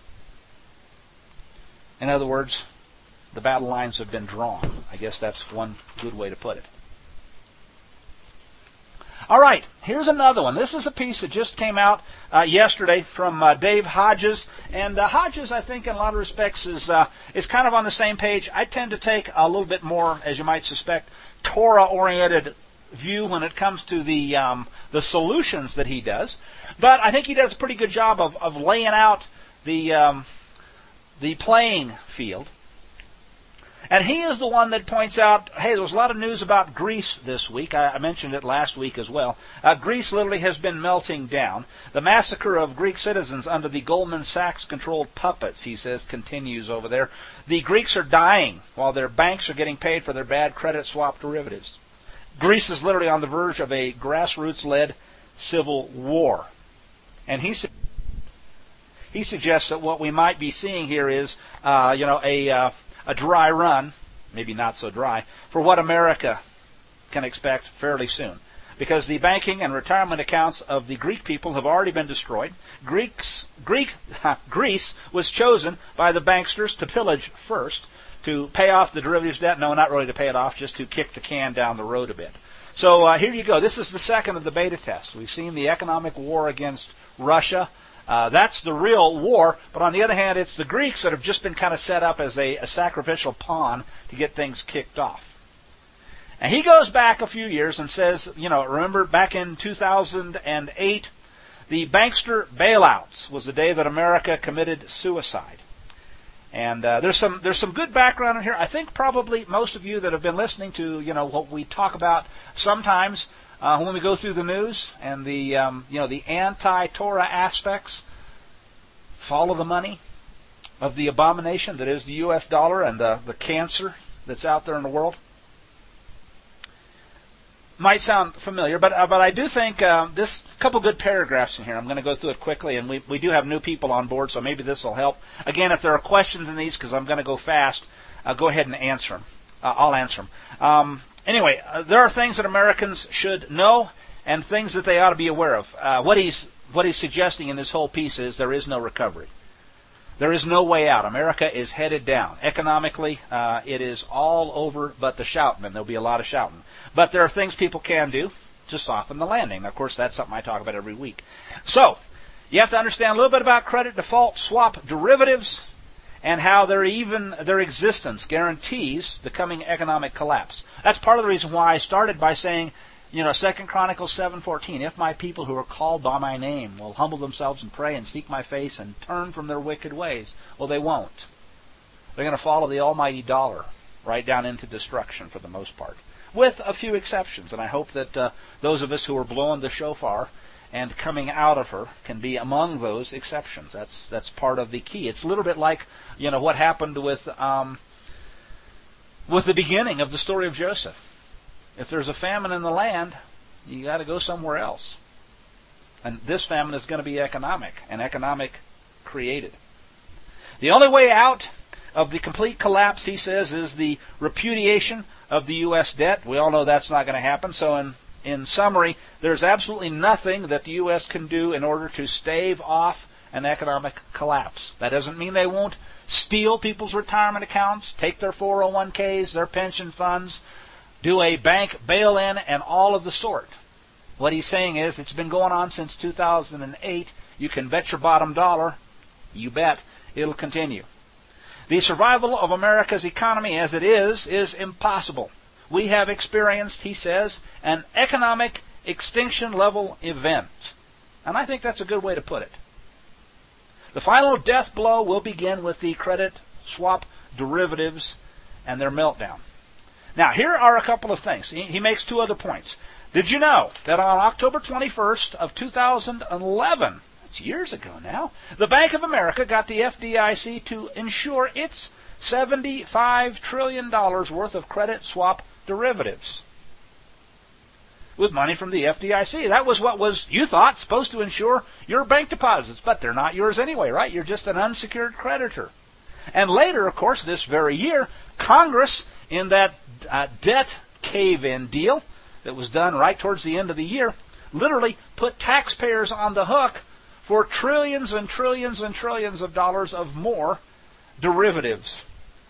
In other words, the battle lines have been drawn. I guess that's one good way to put it. All right, here's another one. This is a piece that just came out uh, yesterday from uh, Dave Hodges. And uh, Hodges, I think, in a lot of respects, is uh, is kind of on the same page. I tend to take a little bit more, as you might suspect, Torah-oriented view when it comes to the um, the solutions that he does. But I think he does a pretty good job of, of laying out the um, the playing field. And he is the one that points out, hey, there was a lot of news about Greece this week. I, I mentioned it last week as well. Uh, Greece literally has been melting down. The massacre of Greek citizens under the Goldman Sachs-controlled puppets, he says, continues over there. The Greeks are dying while their banks are getting paid for their bad credit swap derivatives. Greece is literally on the verge of a grassroots-led civil war. And he said, he suggests that what we might be seeing here is, uh, you know, a... Uh, a dry run, maybe not so dry, for what America can expect fairly soon. Because the banking and retirement accounts of the Greek people have already been destroyed. Greeks, Greek, Greece was chosen by the banksters to pillage first, to pay off the derivatives debt. No, not really to pay it off, just to kick the can down the road a bit. So uh, here you go. This is the second of the beta tests. We've seen the economic war against Russia. Uh, that's the real war, but on the other hand, it's the Greeks that have just been kind of set up as a, a sacrificial pawn to get things kicked off. And he goes back a few years and says, you know, remember back in two thousand eight, the bankster bailouts was the day that America committed suicide. And uh, there's some there's some good background in here. I think probably most of you that have been listening to, you know, what we talk about sometimes Uh, when we go through the news and the um, you know the anti-Torah aspects, follow the money of the abomination that is the U S dollar and the, the cancer that's out there in the world. Might sound familiar, but uh, but I do think uh, this couple good paragraphs in here. I'm going to go through it quickly, and we we do have new people on board, so maybe this will help. Again, if there are questions in these, because I'm going to go fast, uh, go ahead and answer them. Uh, I'll answer them. Um, Anyway, uh, there are things that Americans should know and things that they ought to be aware of. Uh, what he's what he's suggesting in this whole piece is there is no recovery. There is no way out. America is headed down. Economically, uh, it is all over but the shouting, and there'll be a lot of shouting. But there are things people can do to soften the landing. Of course, that's something I talk about every week. So, you have to understand a little bit about credit default swap derivatives, and how their even their existence guarantees the coming economic collapse. That's part of the reason why I started by saying, you know, Second Chronicles seven fourteen, if my people who are called by my name will humble themselves and pray and seek my face and turn from their wicked ways. Well, they won't. They're going to follow the almighty dollar right down into destruction for the most part, with a few exceptions. And I hope that uh, those of us who are blowing the shofar and coming out of her can be among those exceptions. That's that's part of the key. It's a little bit like, you know, what happened with um, with the beginning of the story of Joseph. If there's a famine in the land, you got to go somewhere else. And this famine is going to be economic, and economic created. The only way out of the complete collapse, he says, is the repudiation of the U S debt. We all know that's not going to happen. So in In summary, there's absolutely nothing that the U S can do in order to stave off an economic collapse. That doesn't mean they won't steal people's retirement accounts, take their four oh one k's, their pension funds, do a bank bail-in, and all of the sort. What he's saying is it's been going on since two thousand eight. You can bet your bottom dollar, you bet, it'll continue. The survival of America's economy as it is is impossible. We have experienced, he says, an economic extinction level event. And I think that's a good way to put it. The final death blow will begin with the credit swap derivatives and their meltdown. Now, here are a couple of things. He, he makes two other points. Did you know that on October twenty-first of two thousand eleven, that's years ago now, the Bank of America got the F D I C to insure its seventy-five trillion dollars worth of credit swap derivatives with money from the F D I C. That was what was, you thought, supposed to insure your bank deposits, but they're not yours anyway, right? You're just an unsecured creditor. And later, of course, this very year, Congress, in that uh, debt cave-in deal that was done right towards the end of the year literally put taxpayers on the hook for trillions and trillions and trillions of dollars of more derivatives.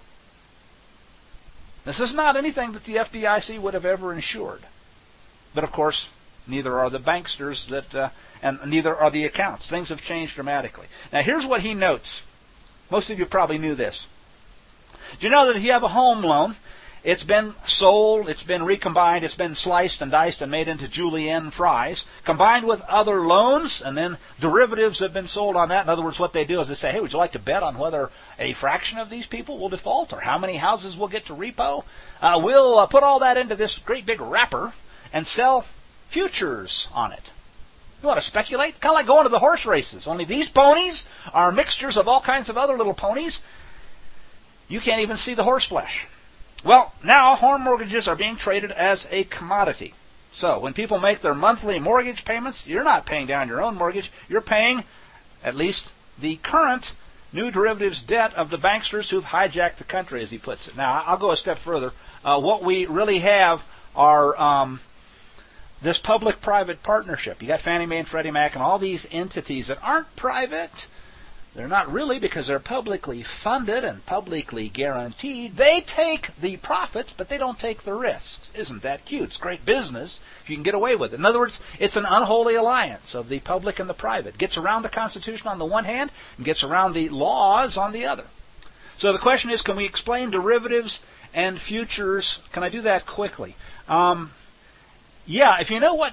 This is not anything that the F D I C would have ever insured. But of course, neither are the banksters that, uh, and neither are the accounts. Things have changed dramatically. Now here's what he notes. Most of you probably knew this. Do you know that if you have a home loan, it's been sold, it's been recombined, it's been sliced and diced and made into julienne fries, combined with other loans, and then derivatives have been sold on that. In other words, what they do is they say, hey, would you like to bet on whether a fraction of these people will default or how many houses will get to repo? Uh, we'll uh, put all that into this great big wrapper and sell futures on it. You want to speculate? Kind of like going to the horse races, only these ponies are mixtures of all kinds of other little ponies. You can't even see the horse flesh. Well, now home mortgages are being traded as a commodity. So when people make their monthly mortgage payments, you're not paying down your own mortgage. You're paying at least the current new derivatives debt of the banksters who've hijacked the country, as he puts it. Now, I'll go a step further. Uh, what we really have are um, this public-private partnership. You got Fannie Mae and Freddie Mac and all these entities that aren't private. They're not really, because they're publicly funded and publicly guaranteed. They take the profits, but they don't take the risks. Isn't that cute? It's great business if you can get away with it. In other words, it's an unholy alliance of the public and the private. Gets around the Constitution on the one hand and gets around the laws on the other. So the question is, can we explain derivatives and futures? Can I do that quickly? Um, yeah, if you know what...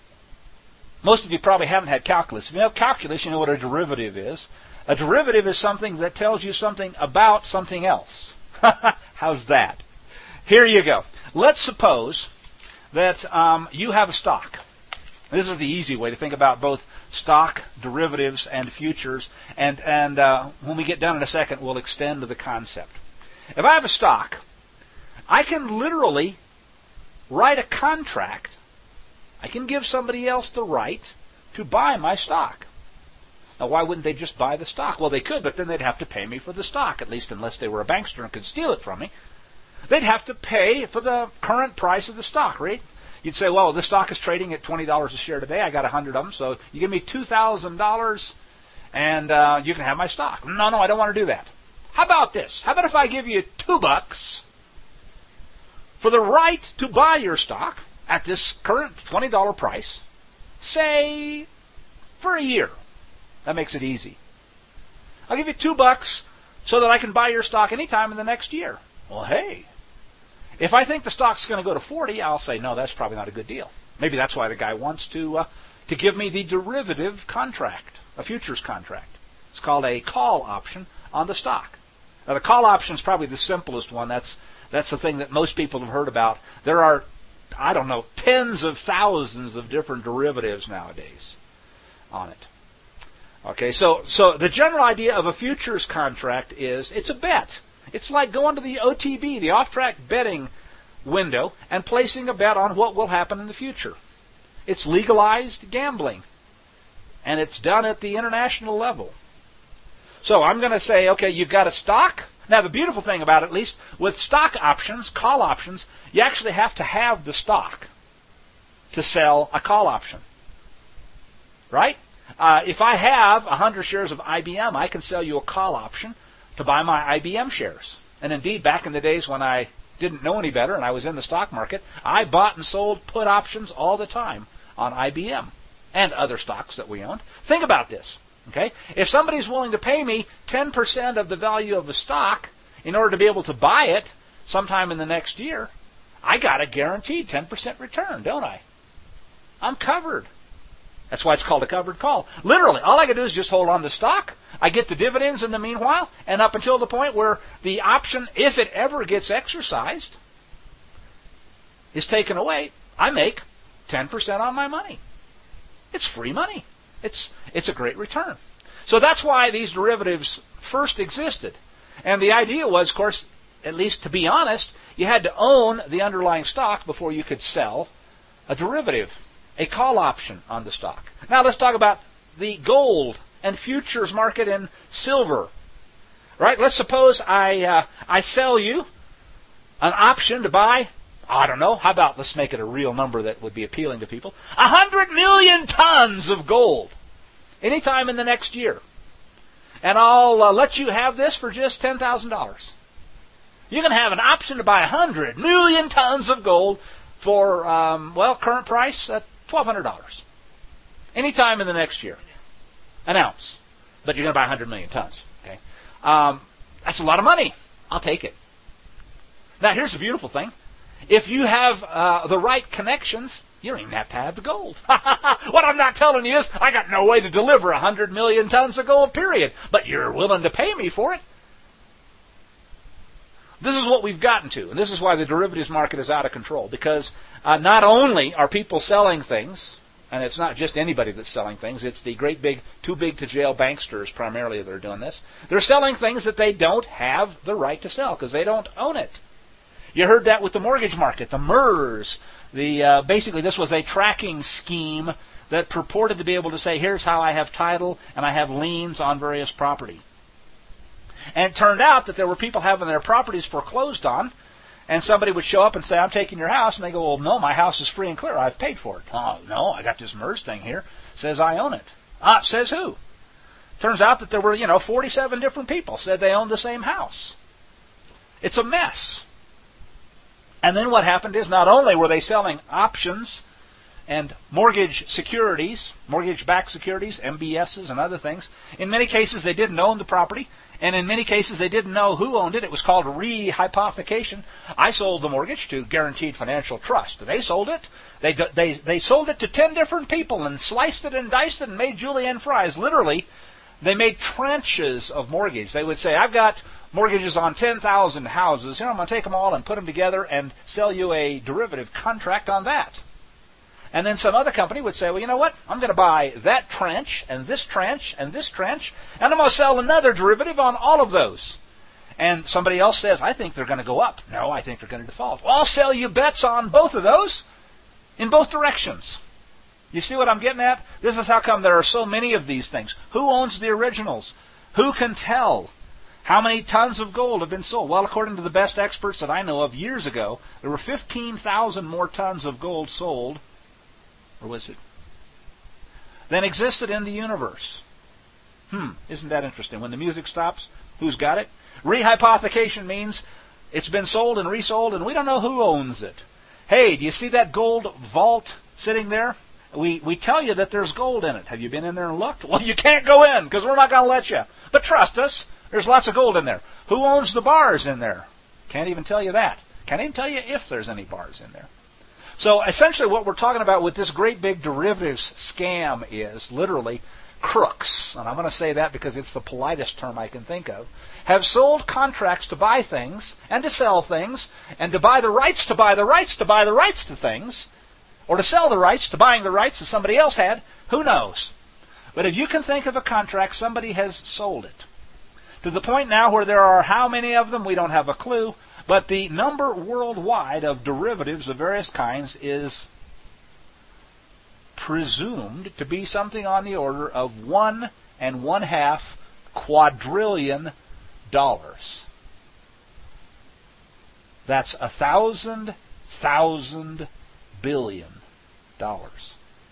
Most of you probably haven't had calculus. If you know calculus, you know what a derivative is. A derivative is something that tells you something about something else. How's that? Here you go. Let's suppose that um, you have a stock. This is the easy way to think about both stock, derivatives, and futures. And, and uh, when we get done in a second, we'll extend to the concept. If I have a stock, I can literally write a contract. I can give somebody else the right to buy my stock. Now, why wouldn't they just buy the stock? Well, they could, but then they'd have to pay me for the stock, at least unless they were a bankster and could steal it from me. They'd have to pay for the current price of the stock, right? You'd say, well, this stock is trading at twenty dollars a share today. I got one hundred of them, so you give me two thousand dollars and uh, you can have my stock. No, no, I don't want to do that. How about this? How about if I give you two bucks for the right to buy your stock at this current twenty dollars price, say, for a year? That makes it easy. I'll give you two bucks so that I can buy your stock anytime in the next year. Well, hey, if I think the stock's going to go to forty, I'll say, no, that's probably not a good deal. Maybe that's why the guy wants to uh, to give me the derivative contract, a futures contract. It's called a call option on the stock. Now, the call option is probably the simplest one. That's that's the thing that most people have heard about. There are, I don't know, tens of thousands of different derivatives nowadays on it. Okay, so so the general idea of a futures contract is it's a bet. It's like going to the O T B, the off-track betting window, and placing a bet on what will happen in the future. It's legalized gambling, and it's done at the international level. So I'm going to say, okay, you've got a stock. Now, the beautiful thing about it, at least with stock options, call options, you actually have to have the stock to sell a call option, right? Uh, if I have one hundred shares of I B M, I can sell you a call option to buy my I B M shares. And indeed, back in the days when I didn't know any better and I was in the stock market, I bought and sold put options all the time on I B M and other stocks that we owned. Think about this, okay? If somebody's willing to pay me ten percent of the value of a stock in order to be able to buy it sometime in the next year, I got a guaranteed ten percent return, don't I? I'm covered. That's why it's called a covered call. Literally, all I can do is just hold on to stock. I get the dividends in the meanwhile, and up until the point where the option, if it ever gets exercised, is taken away, I make ten percent on my money. It's free money. It's it's a great return. So that's why these derivatives first existed. And the idea was, of course, at least to be honest, you had to own the underlying stock before you could sell a derivative, a call option on the stock. Now let's talk about the gold and futures market in silver. Right? Let's suppose I uh, I sell you an option to buy, I don't know, how about, let's make it a real number that would be appealing to people, a hundred million tons of gold anytime in the next year. And I'll uh, let you have this for just ten thousand dollars. You can have an option to buy a hundred million tons of gold for, um, well, current price at twelve hundred dollars. Anytime in the next year. An ounce. But you're going to buy a hundred million tons. Okay, um, that's a lot of money. I'll take it. Now, here's the beautiful thing. If you have uh, the right connections, you don't even have to have the gold. What I'm not telling you is I got no way to deliver a hundred million tons of gold, period. But you're willing to pay me for it. This is what we've gotten to, and this is why the derivatives market is out of control, because uh, not only are people selling things, and it's not just anybody that's selling things, it's the great big, too big to jail banksters primarily that are doing this. They're selling things that they don't have the right to sell because they don't own it. You heard that with the mortgage market, the M E R S. The, uh, basically, this was a tracking scheme that purported to be able to say, here's how I have title and I have liens on various property. And it turned out that there were people having their properties foreclosed on, and somebody would show up and say, I'm taking your house. And they go, well, no, my house is free and clear. I've paid for it. Oh, no, I got this M E R S thing here. Says I own it. Ah, says who? Turns out that there were, you know, forty-seven different people said they owned the same house. It's a mess. And then what happened is not only were they selling options and mortgage securities, mortgage-backed securities, M B Ss and other things, in many cases they didn't own the property. And in many cases, they didn't know who owned it. It was called rehypothecation. I sold the mortgage to Guaranteed Financial Trust. They sold it. They they they sold it to ten different people and sliced it and diced it and made julienne fries. Literally, they made tranches of mortgage. They would say, I've got mortgages on ten thousand houses. Here, I'm going to take them all and put them together and sell you a derivative contract on that. And then some other company would say, well, you know what? I'm going to buy that tranche and this tranche and this tranche, and I'm going to sell another derivative on all of those. And somebody else says, I think they're going to go up. No, I think they're going to default. Well, I'll sell you bets on both of those in both directions. You see what I'm getting at? This is how come there are so many of these things. Who owns the originals? Who can tell? How many tons of gold have been sold? Well, according to the best experts that I know of years ago, there were fifteen thousand more tons of gold sold, or was it, than existed in the universe. Hmm, isn't that interesting? When the music stops, who's got it? Rehypothecation means it's been sold and resold, and we don't know who owns it. Hey, do you see that gold vault sitting there? We we tell you that there's gold in it. Have you been in there and looked? Well, you can't go in because we're not going to let you. But trust us, there's lots of gold in there. Who owns the bars in there? Can't even tell you that. Can't even tell you if there's any bars in there. So essentially what we're talking about with this great big derivatives scam is literally crooks, and I'm going to say that because it's the politest term I can think of, have sold contracts to buy things and to sell things and to buy the rights to buy the rights to buy the rights to things, or to sell the rights to buying the rights that somebody else had. Who knows? But if you can think of a contract, somebody has sold it. To the point now where there are how many of them, we don't have a clue. But the number worldwide of derivatives of various kinds is presumed to be something on the order of one and one half quadrillion dollars. That's a thousand thousand billion dollars.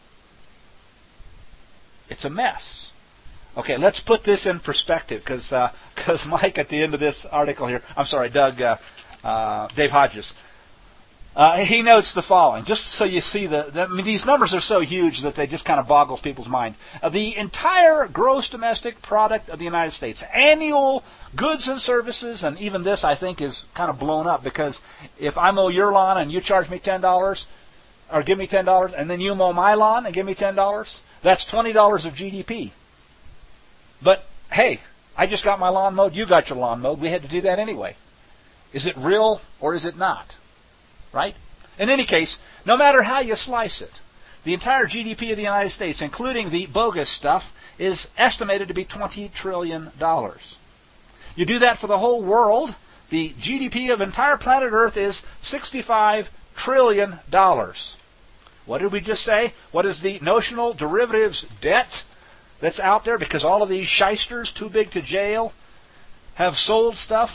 It's a mess. Okay, let's put this in perspective because uh, because Mike at the end of this article here, I'm sorry, Doug. Uh, Uh, Dave Hodges. Uh, he notes the following, just so you see the, the I mean, these numbers are so huge that they just kind of boggles people's mind. Uh, the entire gross domestic product of the United States, annual goods and services, and even this I think is kind of blown up because if I mow your lawn and you charge me ten dollars, or give me ten dollars, and then you mow my lawn and give me ten dollars, that's twenty dollars of G D P. But hey, I just got my lawn mowed, you got your lawn mowed, we had to do that anyway. Is it real or is it not? Right? In any case, no matter how you slice it, the entire G D P of the United States, including the bogus stuff, is estimated to be twenty trillion dollars. You do that for the whole world, the G D P of entire planet Earth is sixty-five trillion dollars. What did we just say? What is the notional derivatives debt that's out there? Because all of these shysters, too big to jail, have sold stuff that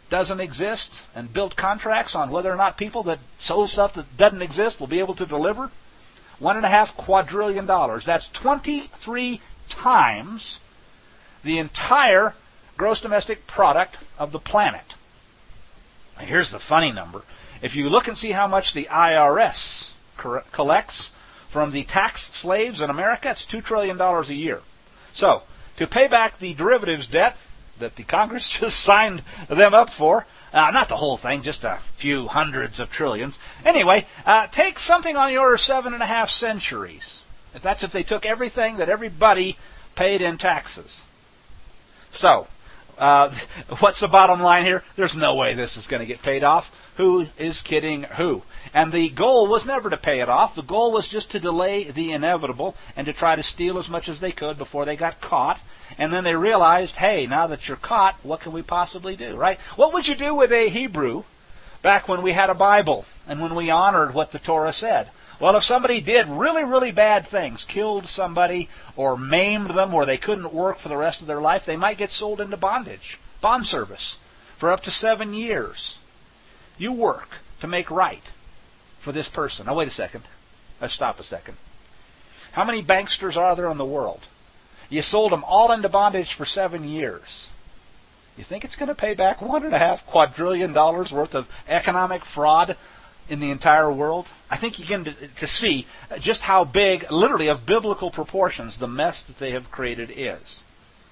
doesn't exist and built contracts on whether or not people that sold stuff that doesn't exist will be able to deliver? One and a half quadrillion dollars. That's twenty-three times the entire gross domestic product of the planet. Now, here's the funny number. If you look and see how much the I R S co- collects from the tax slaves in America, it's two trillion dollars a year. So, to pay back the derivatives debt that the Congress just signed them up for, uh, not the whole thing, just a few hundreds of trillions. Anyway, uh, take something on the order of seven and a half centuries. If that's if they took everything that everybody paid in taxes. So, uh, what's the bottom line here? There's no way this is going to get paid off. Who is kidding who? And the goal was never to pay it off. The goal was just to delay the inevitable and to try to steal as much as they could before they got caught. And then they realized, hey, now that you're caught, what can we possibly do, right? What would you do with a Hebrew back when we had a Bible and when we honored what the Torah said? Well, if somebody did really, really bad things, killed somebody or maimed them where they couldn't work for the rest of their life, they might get sold into bondage, bond service, for up to seven years. You work to make right for this person. Now, wait a second. Let's stop a second. How many banksters are there in the world? You sold them all into bondage for seven years. You think it's going to pay back one and a half quadrillion dollars worth of economic fraud in the entire world? I think you begin to, to see just how big, literally of biblical proportions, the mess that they have created is.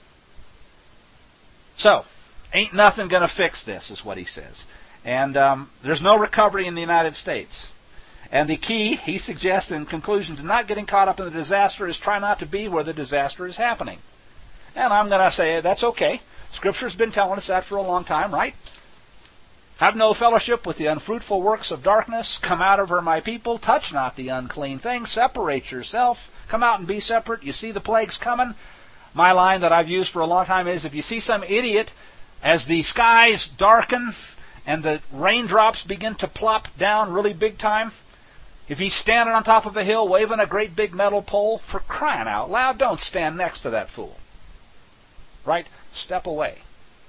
So, ain't nothing going to fix this, is what he says. And um, there's no recovery in the United States. And the key, he suggests in conclusion, to not getting caught up in the disaster is try not to be where the disaster is happening. And I'm going to say that's okay. Scripture's been telling us that for a long time, right? Have no fellowship with the unfruitful works of darkness. Come out of her, my people. Touch not the unclean thing. Separate yourself. Come out and be separate. You see the plagues coming. My line that I've used for a long time is, if you see some idiot, as the skies darken and the raindrops begin to plop down really big time, if he's standing on top of a hill waving a great big metal pole, for crying out loud, don't stand next to that fool. Right? Step away.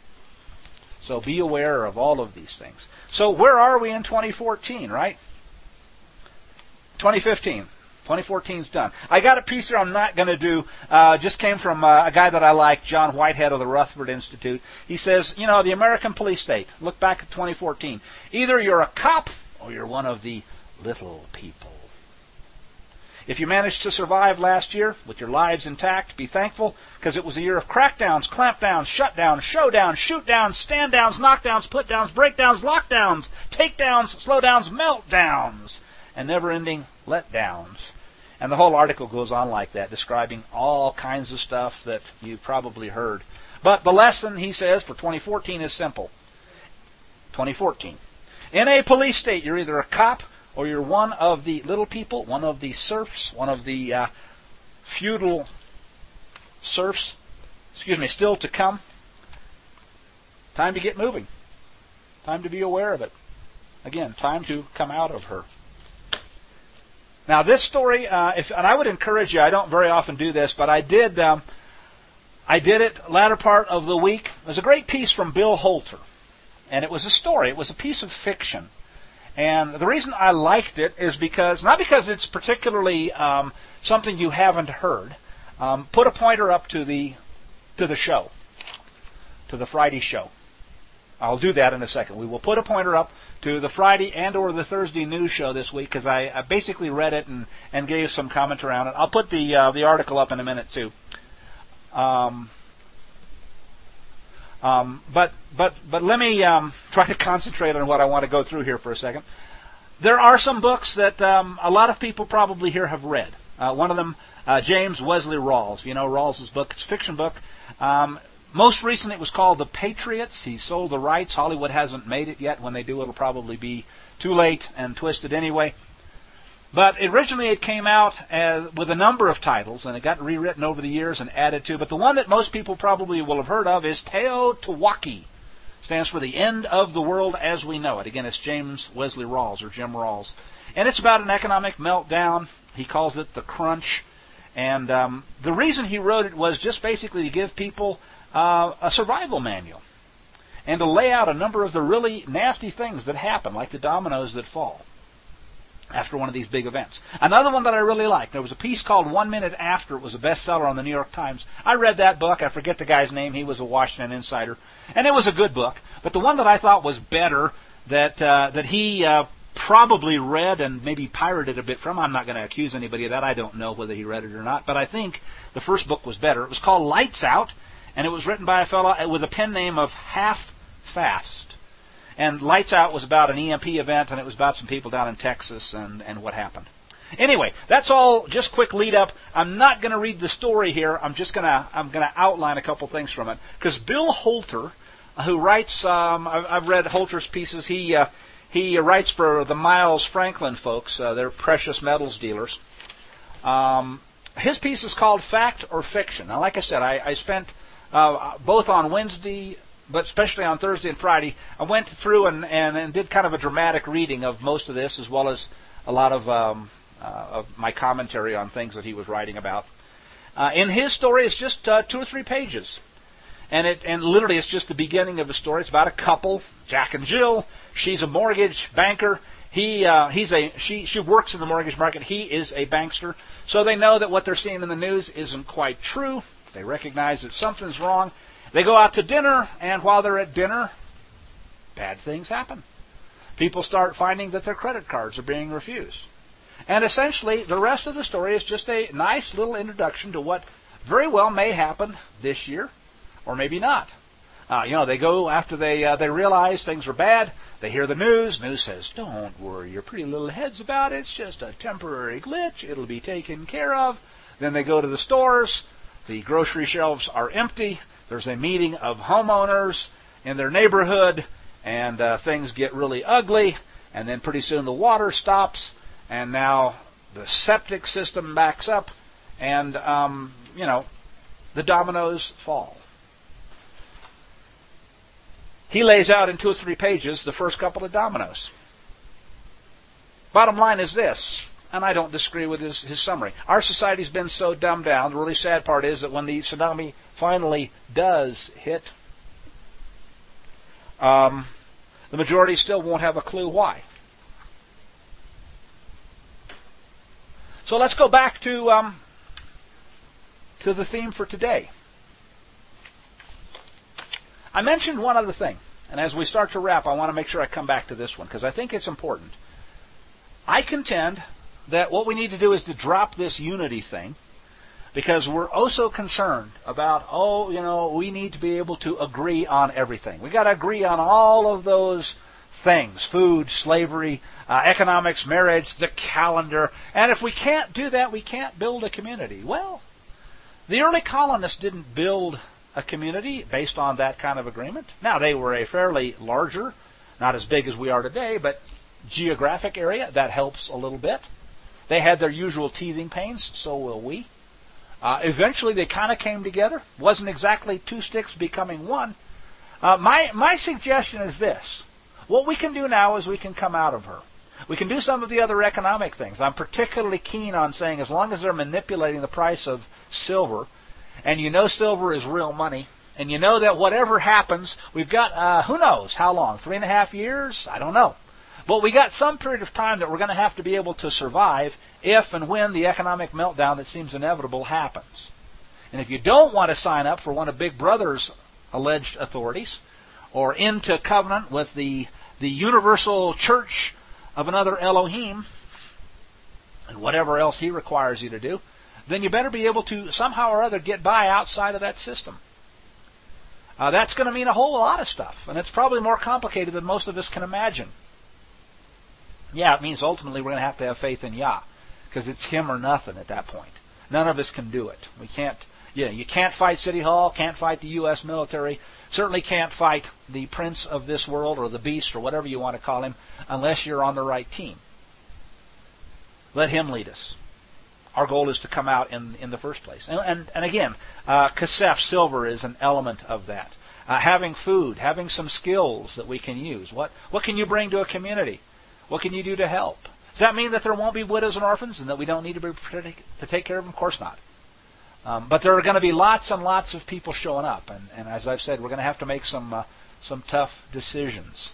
So be aware of all of these things. So where are we in twenty fourteen, right? twenty fifteen. twenty fourteen's done. I got a piece here I'm not going to do. Uh, just came from uh, a guy that I like, John Whitehead of the Rutherford Institute. He says, you know, the American police state, look back at twenty fourteen. Either you're a cop or you're one of the little people. If you managed to survive last year with your lives intact, be thankful, because it was a year of crackdowns, clampdowns, shutdowns, showdowns, shootdowns, stand-downs, knockdowns, put-downs, breakdowns, lockdowns, takedowns, slowdowns, meltdowns, and never-ending letdowns. And the whole article goes on like that, describing all kinds of stuff that you've probably heard. But the lesson, he says, for twenty fourteen is simple. twenty fourteen. In a police state, you're either a cop or you're one of the little people, one of the serfs, one of the uh, feudal serfs, excuse me, still to come. Time to get moving. Time to be aware of it. Again, time to come out of her. Now, this story, uh, if, and I would encourage you, I don't very often do this, but I did um, I did it latter part of the week. There's a great piece from Bill Holter, and it was a story. It was a piece of fiction. And the reason I liked it is because, not because it's particularly um, something you haven't heard. Um, put a pointer up to the to the show, to the Friday show. I'll do that in a second. We will put a pointer up to the Friday and or the Thursday news show this week, because I, I basically read it and, and gave some comment around it. I'll put the uh, the article up in a minute too. Um, um, but but but let me um, try to concentrate on what I want to go through here for a second. There are some books that um, a lot of people probably here have read. Uh, one of them, uh, James Wesley Rawles. You know Rawles's book. It's a fiction book. Um, most recently, it was called The Patriots. He sold the rights. Hollywood hasn't made it yet. When they do, it'll probably be too late and twisted anyway. But originally, it came out as, with a number of titles, and it got rewritten over the years and added to. But the one that most people probably will have heard of is Teotihuacan. Stands for the end of the world as we know it. Again, it's James Wesley Rawles, or Jim Rawles. And it's about an economic meltdown. He calls it the crunch. And um, the reason he wrote it was just basically to give people uh, a survival manual. and to lay out a number of the really nasty things that happen, like the dominoes that fall after one of these big events. Another one that I really liked, there was a piece called One Minute After. It was a bestseller on the New York Times. I read that book. I forget the guy's name. He was a Washington insider. And it was a good book. But the one that I thought was better, that uh, that he uh, probably read and maybe pirated a bit from, I'm not going to accuse anybody of that. I don't know whether he read it or not. But I think the first book was better. It was called Lights Out, and it was written by a fellow with a pen name of Half Fast. And Lights Out was about an E M P event, and it was about some people down in Texas and, and what happened. Anyway, that's all just quick lead up. I'm not going to read the story here. I'm just going to I'm going to outline a couple things from it. Because Bill Holter, who writes, um, I've, I've read Holter's pieces. He uh, he writes for the Miles Franklin folks. Uh, they're precious metals dealers. Um, his piece is called Fact or Fiction. Now, like I said, I, I spent uh, both on Wednesday, but especially on Thursday and Friday, I went through and, and, and did kind of a dramatic reading of most of this, as well as a lot of, um, uh, of my commentary on things that he was writing about. Uh, in his story, it's just uh, two or three pages. And it and literally it's just the beginning of the story. It's about a couple, Jack and Jill. She's a mortgage banker. He uh, he's a she she works in the mortgage market. He is a bankster. So they know that what they're seeing in the news isn't quite true. They recognize that something's wrong. They go out to dinner, and while they're at dinner, bad things happen. People start finding that their credit cards are being refused. And essentially, the rest of the story is just a nice little introduction to what very well may happen this year, or maybe not. Uh, you know, they go after they uh, they realize things are bad. They hear the news. News says, "Don't worry your pretty little heads about it. It's just a temporary glitch. It'll be taken care of." Then they go to the stores. The grocery shelves are empty. There's a meeting of homeowners in their neighborhood, and uh, things get really ugly. And then pretty soon the water stops, and now the septic system backs up, and um, you know, the dominoes fall. He lays out in two or three pages the first couple of dominoes. Bottom line is this, and I don't disagree with his, his summary. Our society's been so dumbed down. The really sad part is that when the tsunami finally does hit, um, the majority still won't have a clue why. So let's go back to um, to the theme for today. I mentioned one other thing, and as we start to wrap, I want to make sure I come back to this one, because I think it's important. I contend that what we need to do is to drop this unity thing, because we're oh so concerned about, oh, you know, we need to be able to agree on everything. We've got to agree on all of those things, food, slavery, uh, economics, marriage, the calendar, and if we can't do that, we can't build a community. Well, the early colonists didn't build a community based on that kind of agreement. Now, they were a fairly larger, not as big as we are today, but geographic area. That helps a little bit. They had their usual teething pains, so will we. Uh, eventually, they kind of came together. Wasn't exactly two sticks becoming one. Uh, my, my suggestion is this. What we can do now is we can come out of her. We can do some of the other economic things. I'm particularly keen on saying as long as they're manipulating the price of silver, and you know silver is real money, and you know that whatever happens, we've got, uh, who knows how long, three and a half years? I don't know. But we got some period of time that we're going to have to be able to survive if and when the economic meltdown that seems inevitable happens. And if you don't want to sign up for one of Big Brother's alleged authorities, or into covenant with the, the universal church of another Elohim, and whatever else he requires you to do, then you better be able to somehow or other get by outside of that system. Uh, that's going to mean a whole lot of stuff, and it's probably more complicated than most of us can imagine. Yeah, it means ultimately we're going to have to have faith in Yah, because it's him or nothing at that point. None of us can do it. We can't, you know, you can't fight City Hall, can't fight the U S military, certainly can't fight the prince of this world or the beast or whatever you want to call him, unless you're on the right team. Let him lead us. Our goal is to come out in in the first place. And, and, and again, uh, Kasef, silver, is an element of that. Uh, having food, having some skills that we can use. What what can you bring to a community? What can you do to help? Does that mean that there won't be widows and orphans and that we don't need to, be, to take care of them? Of course not. Um, but there are going to be lots and lots of people showing up. And, and as I've said, we're going to have to make some uh, some tough decisions.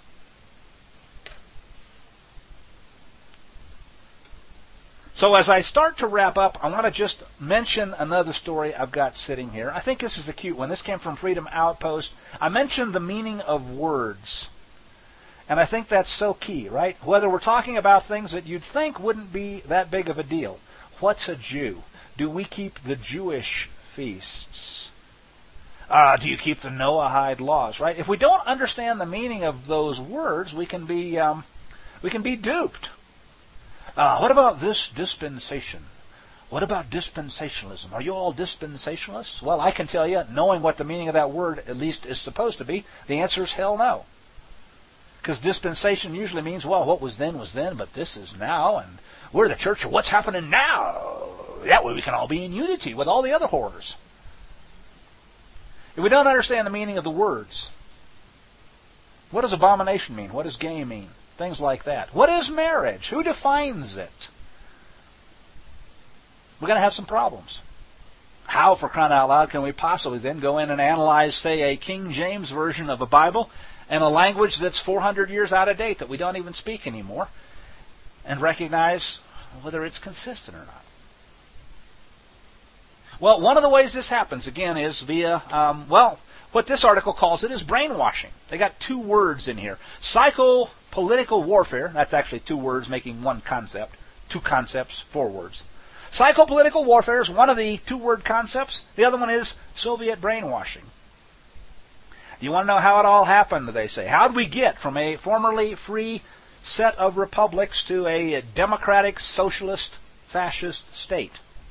So as I start to wrap up, I want to just mention another story I've got sitting here. I think this is a cute one. This came from Freedom Outpost. I mentioned the meaning of words. And I think that's so key, right? Whether we're talking about things that you'd think wouldn't be that big of a deal. What's a Jew? Do we keep the Jewish feasts? Uh, do you keep the Noahide laws, right? If we don't understand the meaning of those words, we can be um, we can be duped. Uh, what about this dispensation? What about dispensationalism? Are you all dispensationalists? Well, I can tell you, knowing what the meaning of that word at least is supposed to be, the answer is hell no. Because dispensation usually means, well, what was then was then, but this is now, and we're the church of what's happening now. That way we can all be in unity with all the other horrors. If we don't understand the meaning of the words, what does abomination mean? What does gay mean? Things like that. What is marriage? Who defines it? We're going to have some problems. How, for crying out loud, can we possibly then go in and analyze, say, a King James version of a Bible and a language that's four hundred years out of date that we don't even speak anymore and recognize whether it's consistent or not? Well, one of the ways this happens, again, is via, um, well, what this article calls it is brainwashing. They got two words in here. Psychopolitical warfare. That's actually two words making one concept. Two concepts, four words. Psychopolitical warfare is one of the two-word concepts. The other one is Soviet brainwashing. You want to know how it all happened, they say. How did we get from a formerly free set of republics to a democratic, socialist, fascist state?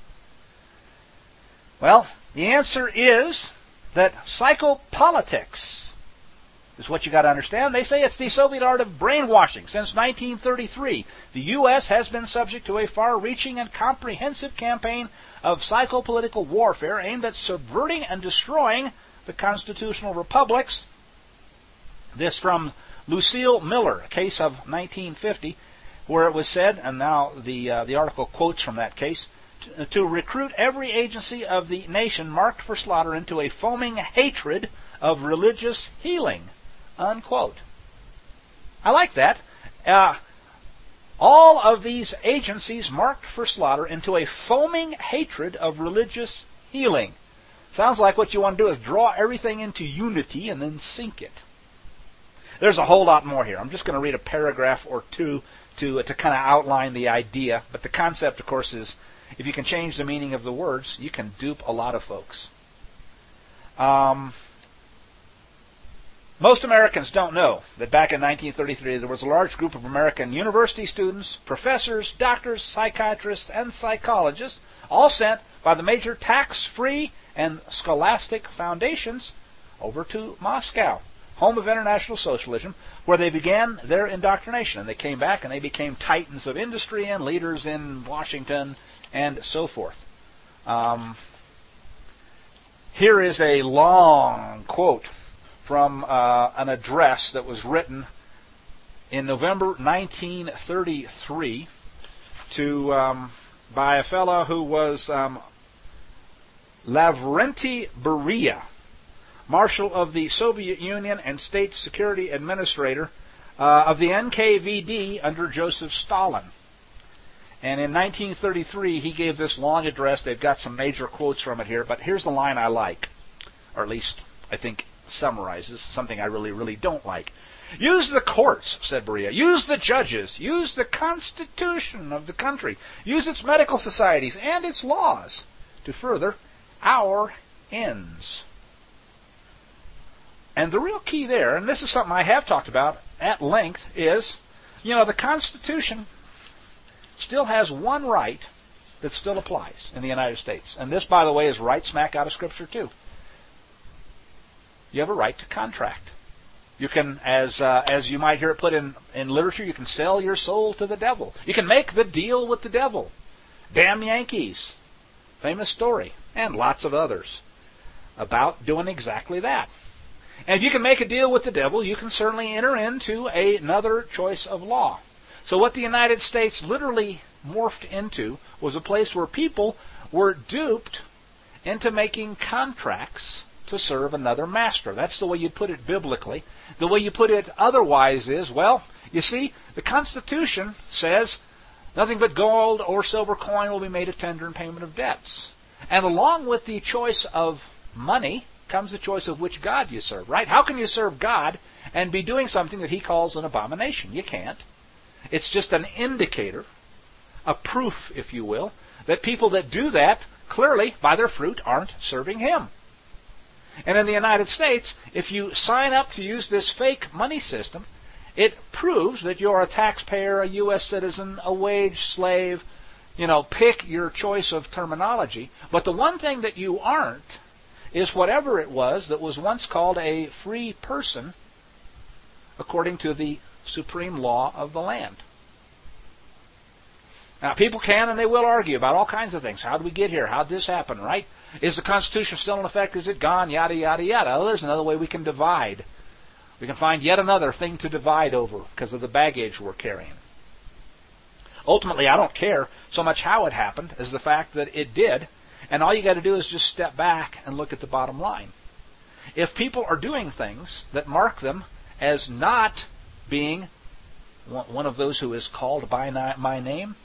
Well, the answer is that psychopolitics is what you got to understand. They say it's the Soviet art of brainwashing. Since nineteen thirty-three, the U S has been subject to a far-reaching and comprehensive campaign of psychopolitical warfare aimed at subverting and destroying the constitutional republics. This from Lucille Miller, a case of nineteen fifty, where it was said, and now the uh, the article quotes from that case, to, to recruit every agency of the nation marked for slaughter into a foaming hatred of religious healing, unquote. I like that. Uh, all of these agencies marked for slaughter into a foaming hatred of religious healing. Sounds like what you want to do is draw everything into unity and then sink it. There's a whole lot more here. I'm just going to read a paragraph or two to, to kind of outline the idea. But the concept, of course, is if you can change the meaning of the words, you can dupe a lot of folks. Um, most Americans don't know that back in nineteen thirty-three there was a large group of American university students, professors, doctors, psychiatrists, and psychologists, all sent by the major tax-free and scholastic foundations over to Moscow, home of international socialism, where they began their indoctrination. And they came back and they became titans of industry and leaders in Washington and so forth. Um, here is a long quote from uh, an address that was written in November nineteen thirty-three to um, by a fellow who was um, Lavrenti Beria, Marshal of the Soviet Union and State Security Administrator uh, of the N K V D under Joseph Stalin. And in nineteen thirty-three, he gave this long address. They've got some major quotes from it here, but here's the line I like, or at least I think summarizes something I really, really don't like. Use the courts, said Beria. Use the judges. Use the Constitution of the country. Use its medical societies and its laws to further our ends. And the real key there, and this is something I have talked about at length, is, you know, the Constitution still has one right that still applies in the United States. And this, by the way, is right smack out of Scripture, too. You have a right to contract. You can, as uh, as you might hear it put in, in literature, you can sell your soul to the devil. You can make the deal with the devil. Damn Yankees. Famous story. And lots of others about doing exactly that. And if you can make a deal with the devil, you can certainly enter into a, another choice of law. So what the United States literally morphed into was a place where people were duped into making contracts to serve another master. That's the way you put it biblically. The way you put it otherwise is, well, you see, the Constitution says nothing but gold or silver coin will be made a tender in payment of debts. And along with the choice of money comes the choice of which God you serve, right? How can you serve God and be doing something that he calls an abomination? You can't. It's just an indicator, a proof, if you will, that people that do that, clearly, by their fruit, aren't serving him. And in the United States, if you sign up to use this fake money system, it proves that you're a taxpayer, a U S citizen, a wage slave. You know, pick your choice of terminology. But the one thing that you aren't is whatever it was that was once called a free person according to the supreme law of the land. Now, people can and they will argue about all kinds of things. How did we get here? How did this happen, right? Is the Constitution still in effect? Is it gone? Yada, yada, yada. Well, there's another way we can divide. We can find yet another thing to divide over because of the baggage we're carrying. Ultimately, I don't care so much how it happened as the fact that it did. And all you got to do is just step back and look at the bottom line. If people are doing things that mark them as not being one of those who is called by my name,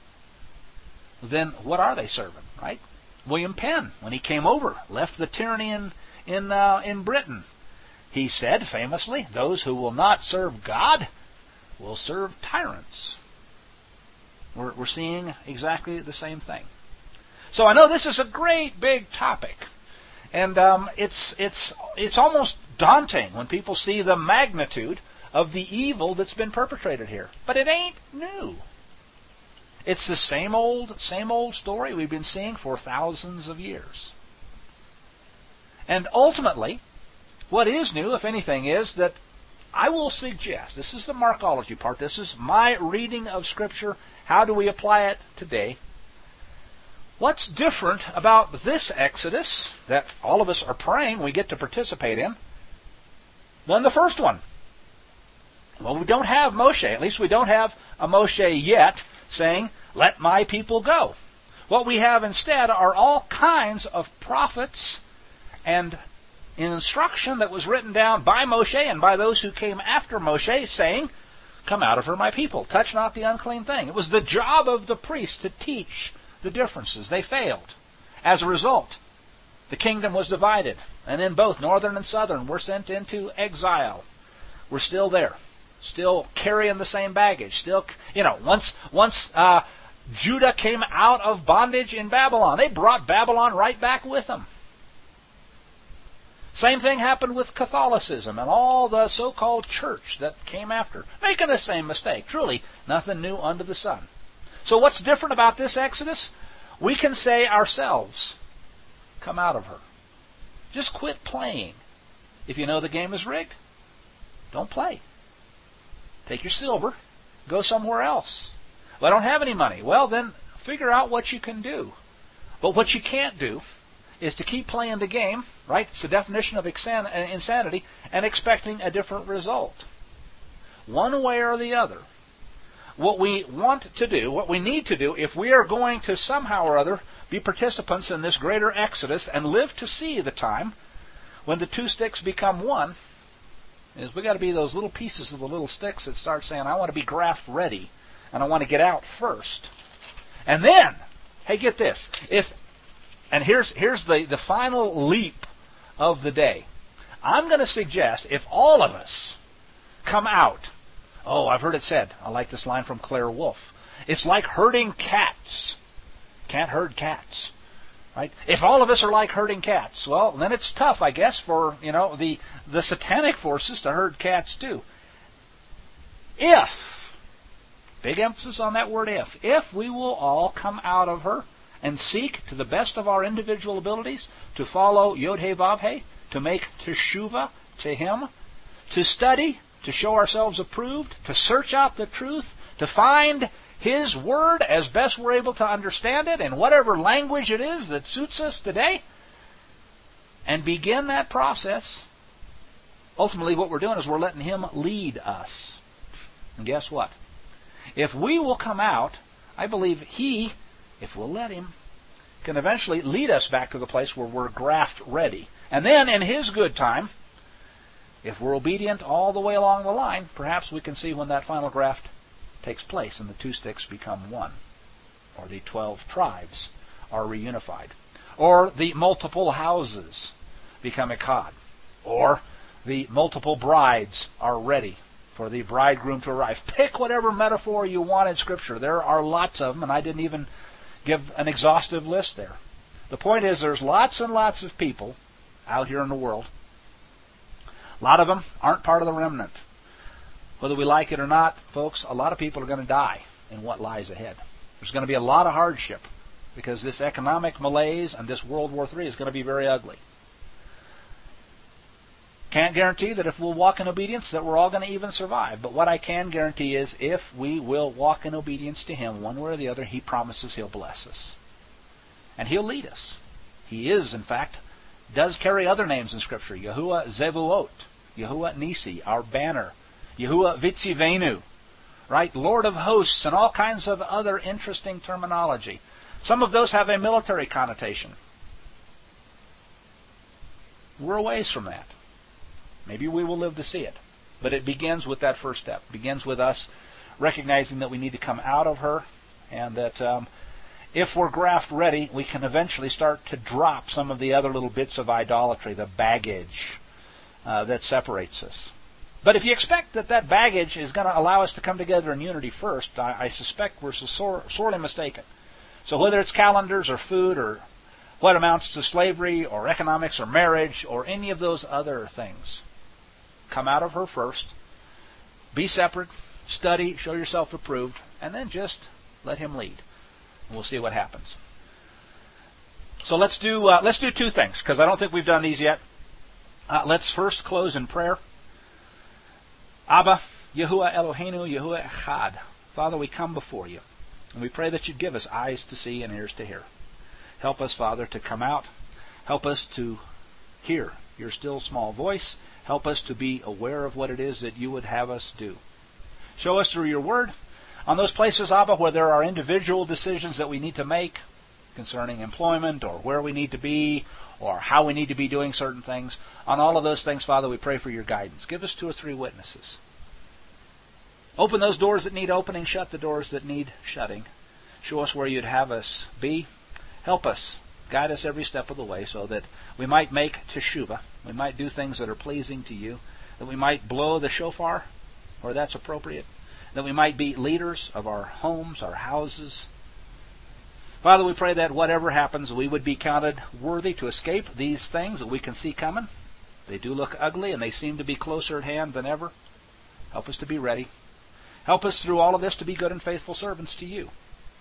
then what are they serving, right? William Penn, when he came over, left the tyranny in in uh, in Britain. He said famously, "Those who will not serve God will serve tyrants." We're we're seeing exactly the same thing. So I know this is a great big topic, and um, it's it's it's almost daunting when people see the magnitude of the evil that's been perpetrated here. But it ain't new. It's the same old, same old story we've been seeing for thousands of years. And ultimately, what is new, if anything, is that I will suggest, this is the Markology part, this is my reading of Scripture, how do we apply it today? What's different about this Exodus that all of us are praying we get to participate in than the first one? Well, we don't have Moshe, at least we don't have a Moshe yet, saying, "Let my people go." What we have instead are all kinds of prophets and instruction that was written down by Moshe and by those who came after Moshe, saying, "Come out of her, my people. Touch not the unclean thing." It was the job of the priest to teach the differences. They failed. As a result, the kingdom was divided, and then both northern and southern were sent into exile. We're still there. Still carrying the same baggage. Still, you know, once once uh, Judah came out of bondage in Babylon, they brought Babylon right back with them. Same thing happened with Catholicism and all the so-called church that came after, making the same mistake. Truly, nothing new under the sun. So what's different about this Exodus? We can say ourselves, "Come out of her." Just quit playing. If you know the game is rigged, don't play. Take your silver, go somewhere else. Well, I don't have any money. Well, then figure out what you can do. But what you can't do is to keep playing the game, right? It's the definition of insanity, and expecting a different result. One way or the other, what we want to do, what we need to do, if we are going to somehow or other be participants in this greater Exodus and live to see the time when the two sticks become one, is we got to be those little pieces of the little sticks that start saying, "I want to be graft ready, and I want to get out first." And then, hey, get this. If and here's here's the, the final leap of the day. I'm going to suggest if all of us come out, oh, I've heard it said, I like this line from Claire Wolfe, it's like herding cats. Can't herd cats. Right? If all of us are like herding cats, well, then it's tough, I guess, for, you know, the, the satanic forces to herd cats too. If, big emphasis on that word if, if we will all come out of her and seek to the best of our individual abilities to follow Yod-Heh-Vav-Heh, to make teshuvah to him, to study, to show ourselves approved, to search out the truth, to find his word as best we're able to understand it in whatever language it is that suits us today, and begin that process. Ultimately, what we're doing is we're letting him lead us. And guess what? If we will come out, I believe he, if we'll let him, can eventually lead us back to the place where we're graft ready. And then in His good time, if we're obedient all the way along the line, perhaps we can see when that final graft takes place and the two sticks become one. Or the twelve tribes are reunified. Or the multiple houses become echad. Or the multiple brides are ready for the bridegroom to arrive. Pick whatever metaphor you want in Scripture. There are lots of them, and I didn't even give an exhaustive list there. The point is there's lots and lots of people out here in the world. A lot of them aren't part of the remnant. Whether we like it or not, folks, a lot of people are going to die in what lies ahead. There's going to be a lot of hardship because this economic malaise and this World War Three is going to be very ugly. Can't guarantee that if we'll walk in obedience that we're all going to even survive. But what I can guarantee is if we will walk in obedience to Him one way or the other, He promises He'll bless us. And He'll lead us. He is, in fact, does carry other names in Scripture. Yahuwah Zevuot, Yahuwah Nisi, our banner, Yahuwah Vitzivenu, right? Lord of hosts, and all kinds of other interesting terminology. Some of those have a military connotation. We're a ways from that. Maybe we will live to see it. But it begins with that first step. It begins with us recognizing that we need to come out of her, and that um, if we're graft ready, we can eventually start to drop some of the other little bits of idolatry, the baggage uh, that separates us. But if you expect that that baggage is going to allow us to come together in unity first, I, I suspect we're so sore, sorely mistaken. So whether it's calendars or food or what amounts to slavery or economics or marriage or any of those other things, come out of her first, be separate, study, show yourself approved, and then just let Him lead. And we'll see what happens. So let's do uh, let's do two things, because I don't think we've done these yet. Uh, let's first close in prayer. Abba, Yahuwah Eloheinu, Yahuwah Echad. Father, we come before You, and we pray that You'd give us eyes to see and ears to hear. Help us, Father, to come out. Help us to hear Your still small voice. Help us to be aware of what it is that You would have us do. Show us through Your Word on those places, Abba, where there are individual decisions that we need to make concerning employment or where we need to be or how we need to be doing certain things. On all of those things, Father, we pray for Your guidance. Give us two or three witnesses. Open those doors that need opening. Shut the doors that need shutting. Show us where You'd have us be. Help us. Guide us every step of the way so that we might make teshuvah. We might do things that are pleasing to You. That we might blow the shofar where that's appropriate. That we might be leaders of our homes, our houses. Father, we pray that whatever happens, we would be counted worthy to escape these things that we can see coming. They do look ugly, and they seem to be closer at hand than ever. Help us to be ready. Help us through all of this to be good and faithful servants to You.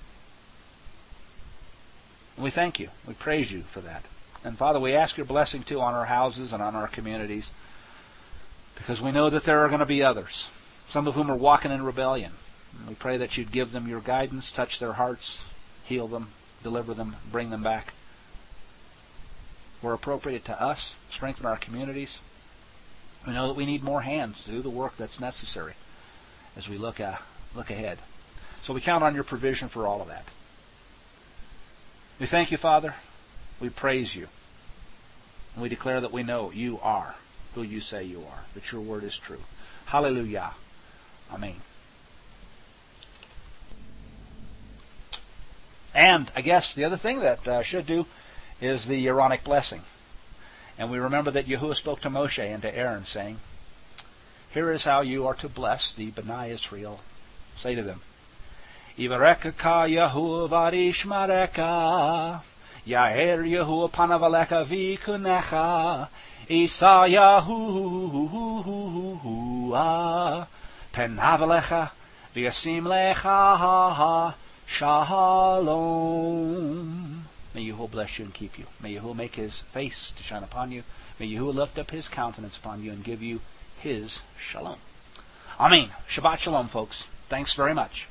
And we thank You. We praise You for that. And Father, we ask Your blessing too on our houses and on our communities, because we know that there are going to be others, some of whom are walking in rebellion. And we pray that You'd give them Your guidance, touch their hearts, heal them, deliver them, bring them back where appropriate to us, strengthen our communities. We know that we need more hands to do the work that's necessary as we look uh, look ahead. So we count on Your provision for all of that. We thank You, Father. We praise You. And we declare that we know You are who You say You are, that Your word is true. Hallelujah. Amen. And I guess the other thing that uh, should do is the Aaronic blessing. And we remember that Yahuwah spoke to Moshe and to Aaron, saying, Here is how you are to bless the B'nai Israel. Say to them, Yivarekka Yahuwah varishmareka, Yair Yahuwah panavaleka vikunecha, Isa Yahuwah penavalecha v'yasim lecha shalom. May Yahuwah bless you and keep you. May Yahuwah make His face to shine upon you. May Yahuwah lift up His countenance upon you and give you His shalom. Amen. Shabbat shalom, folks. Thanks very much.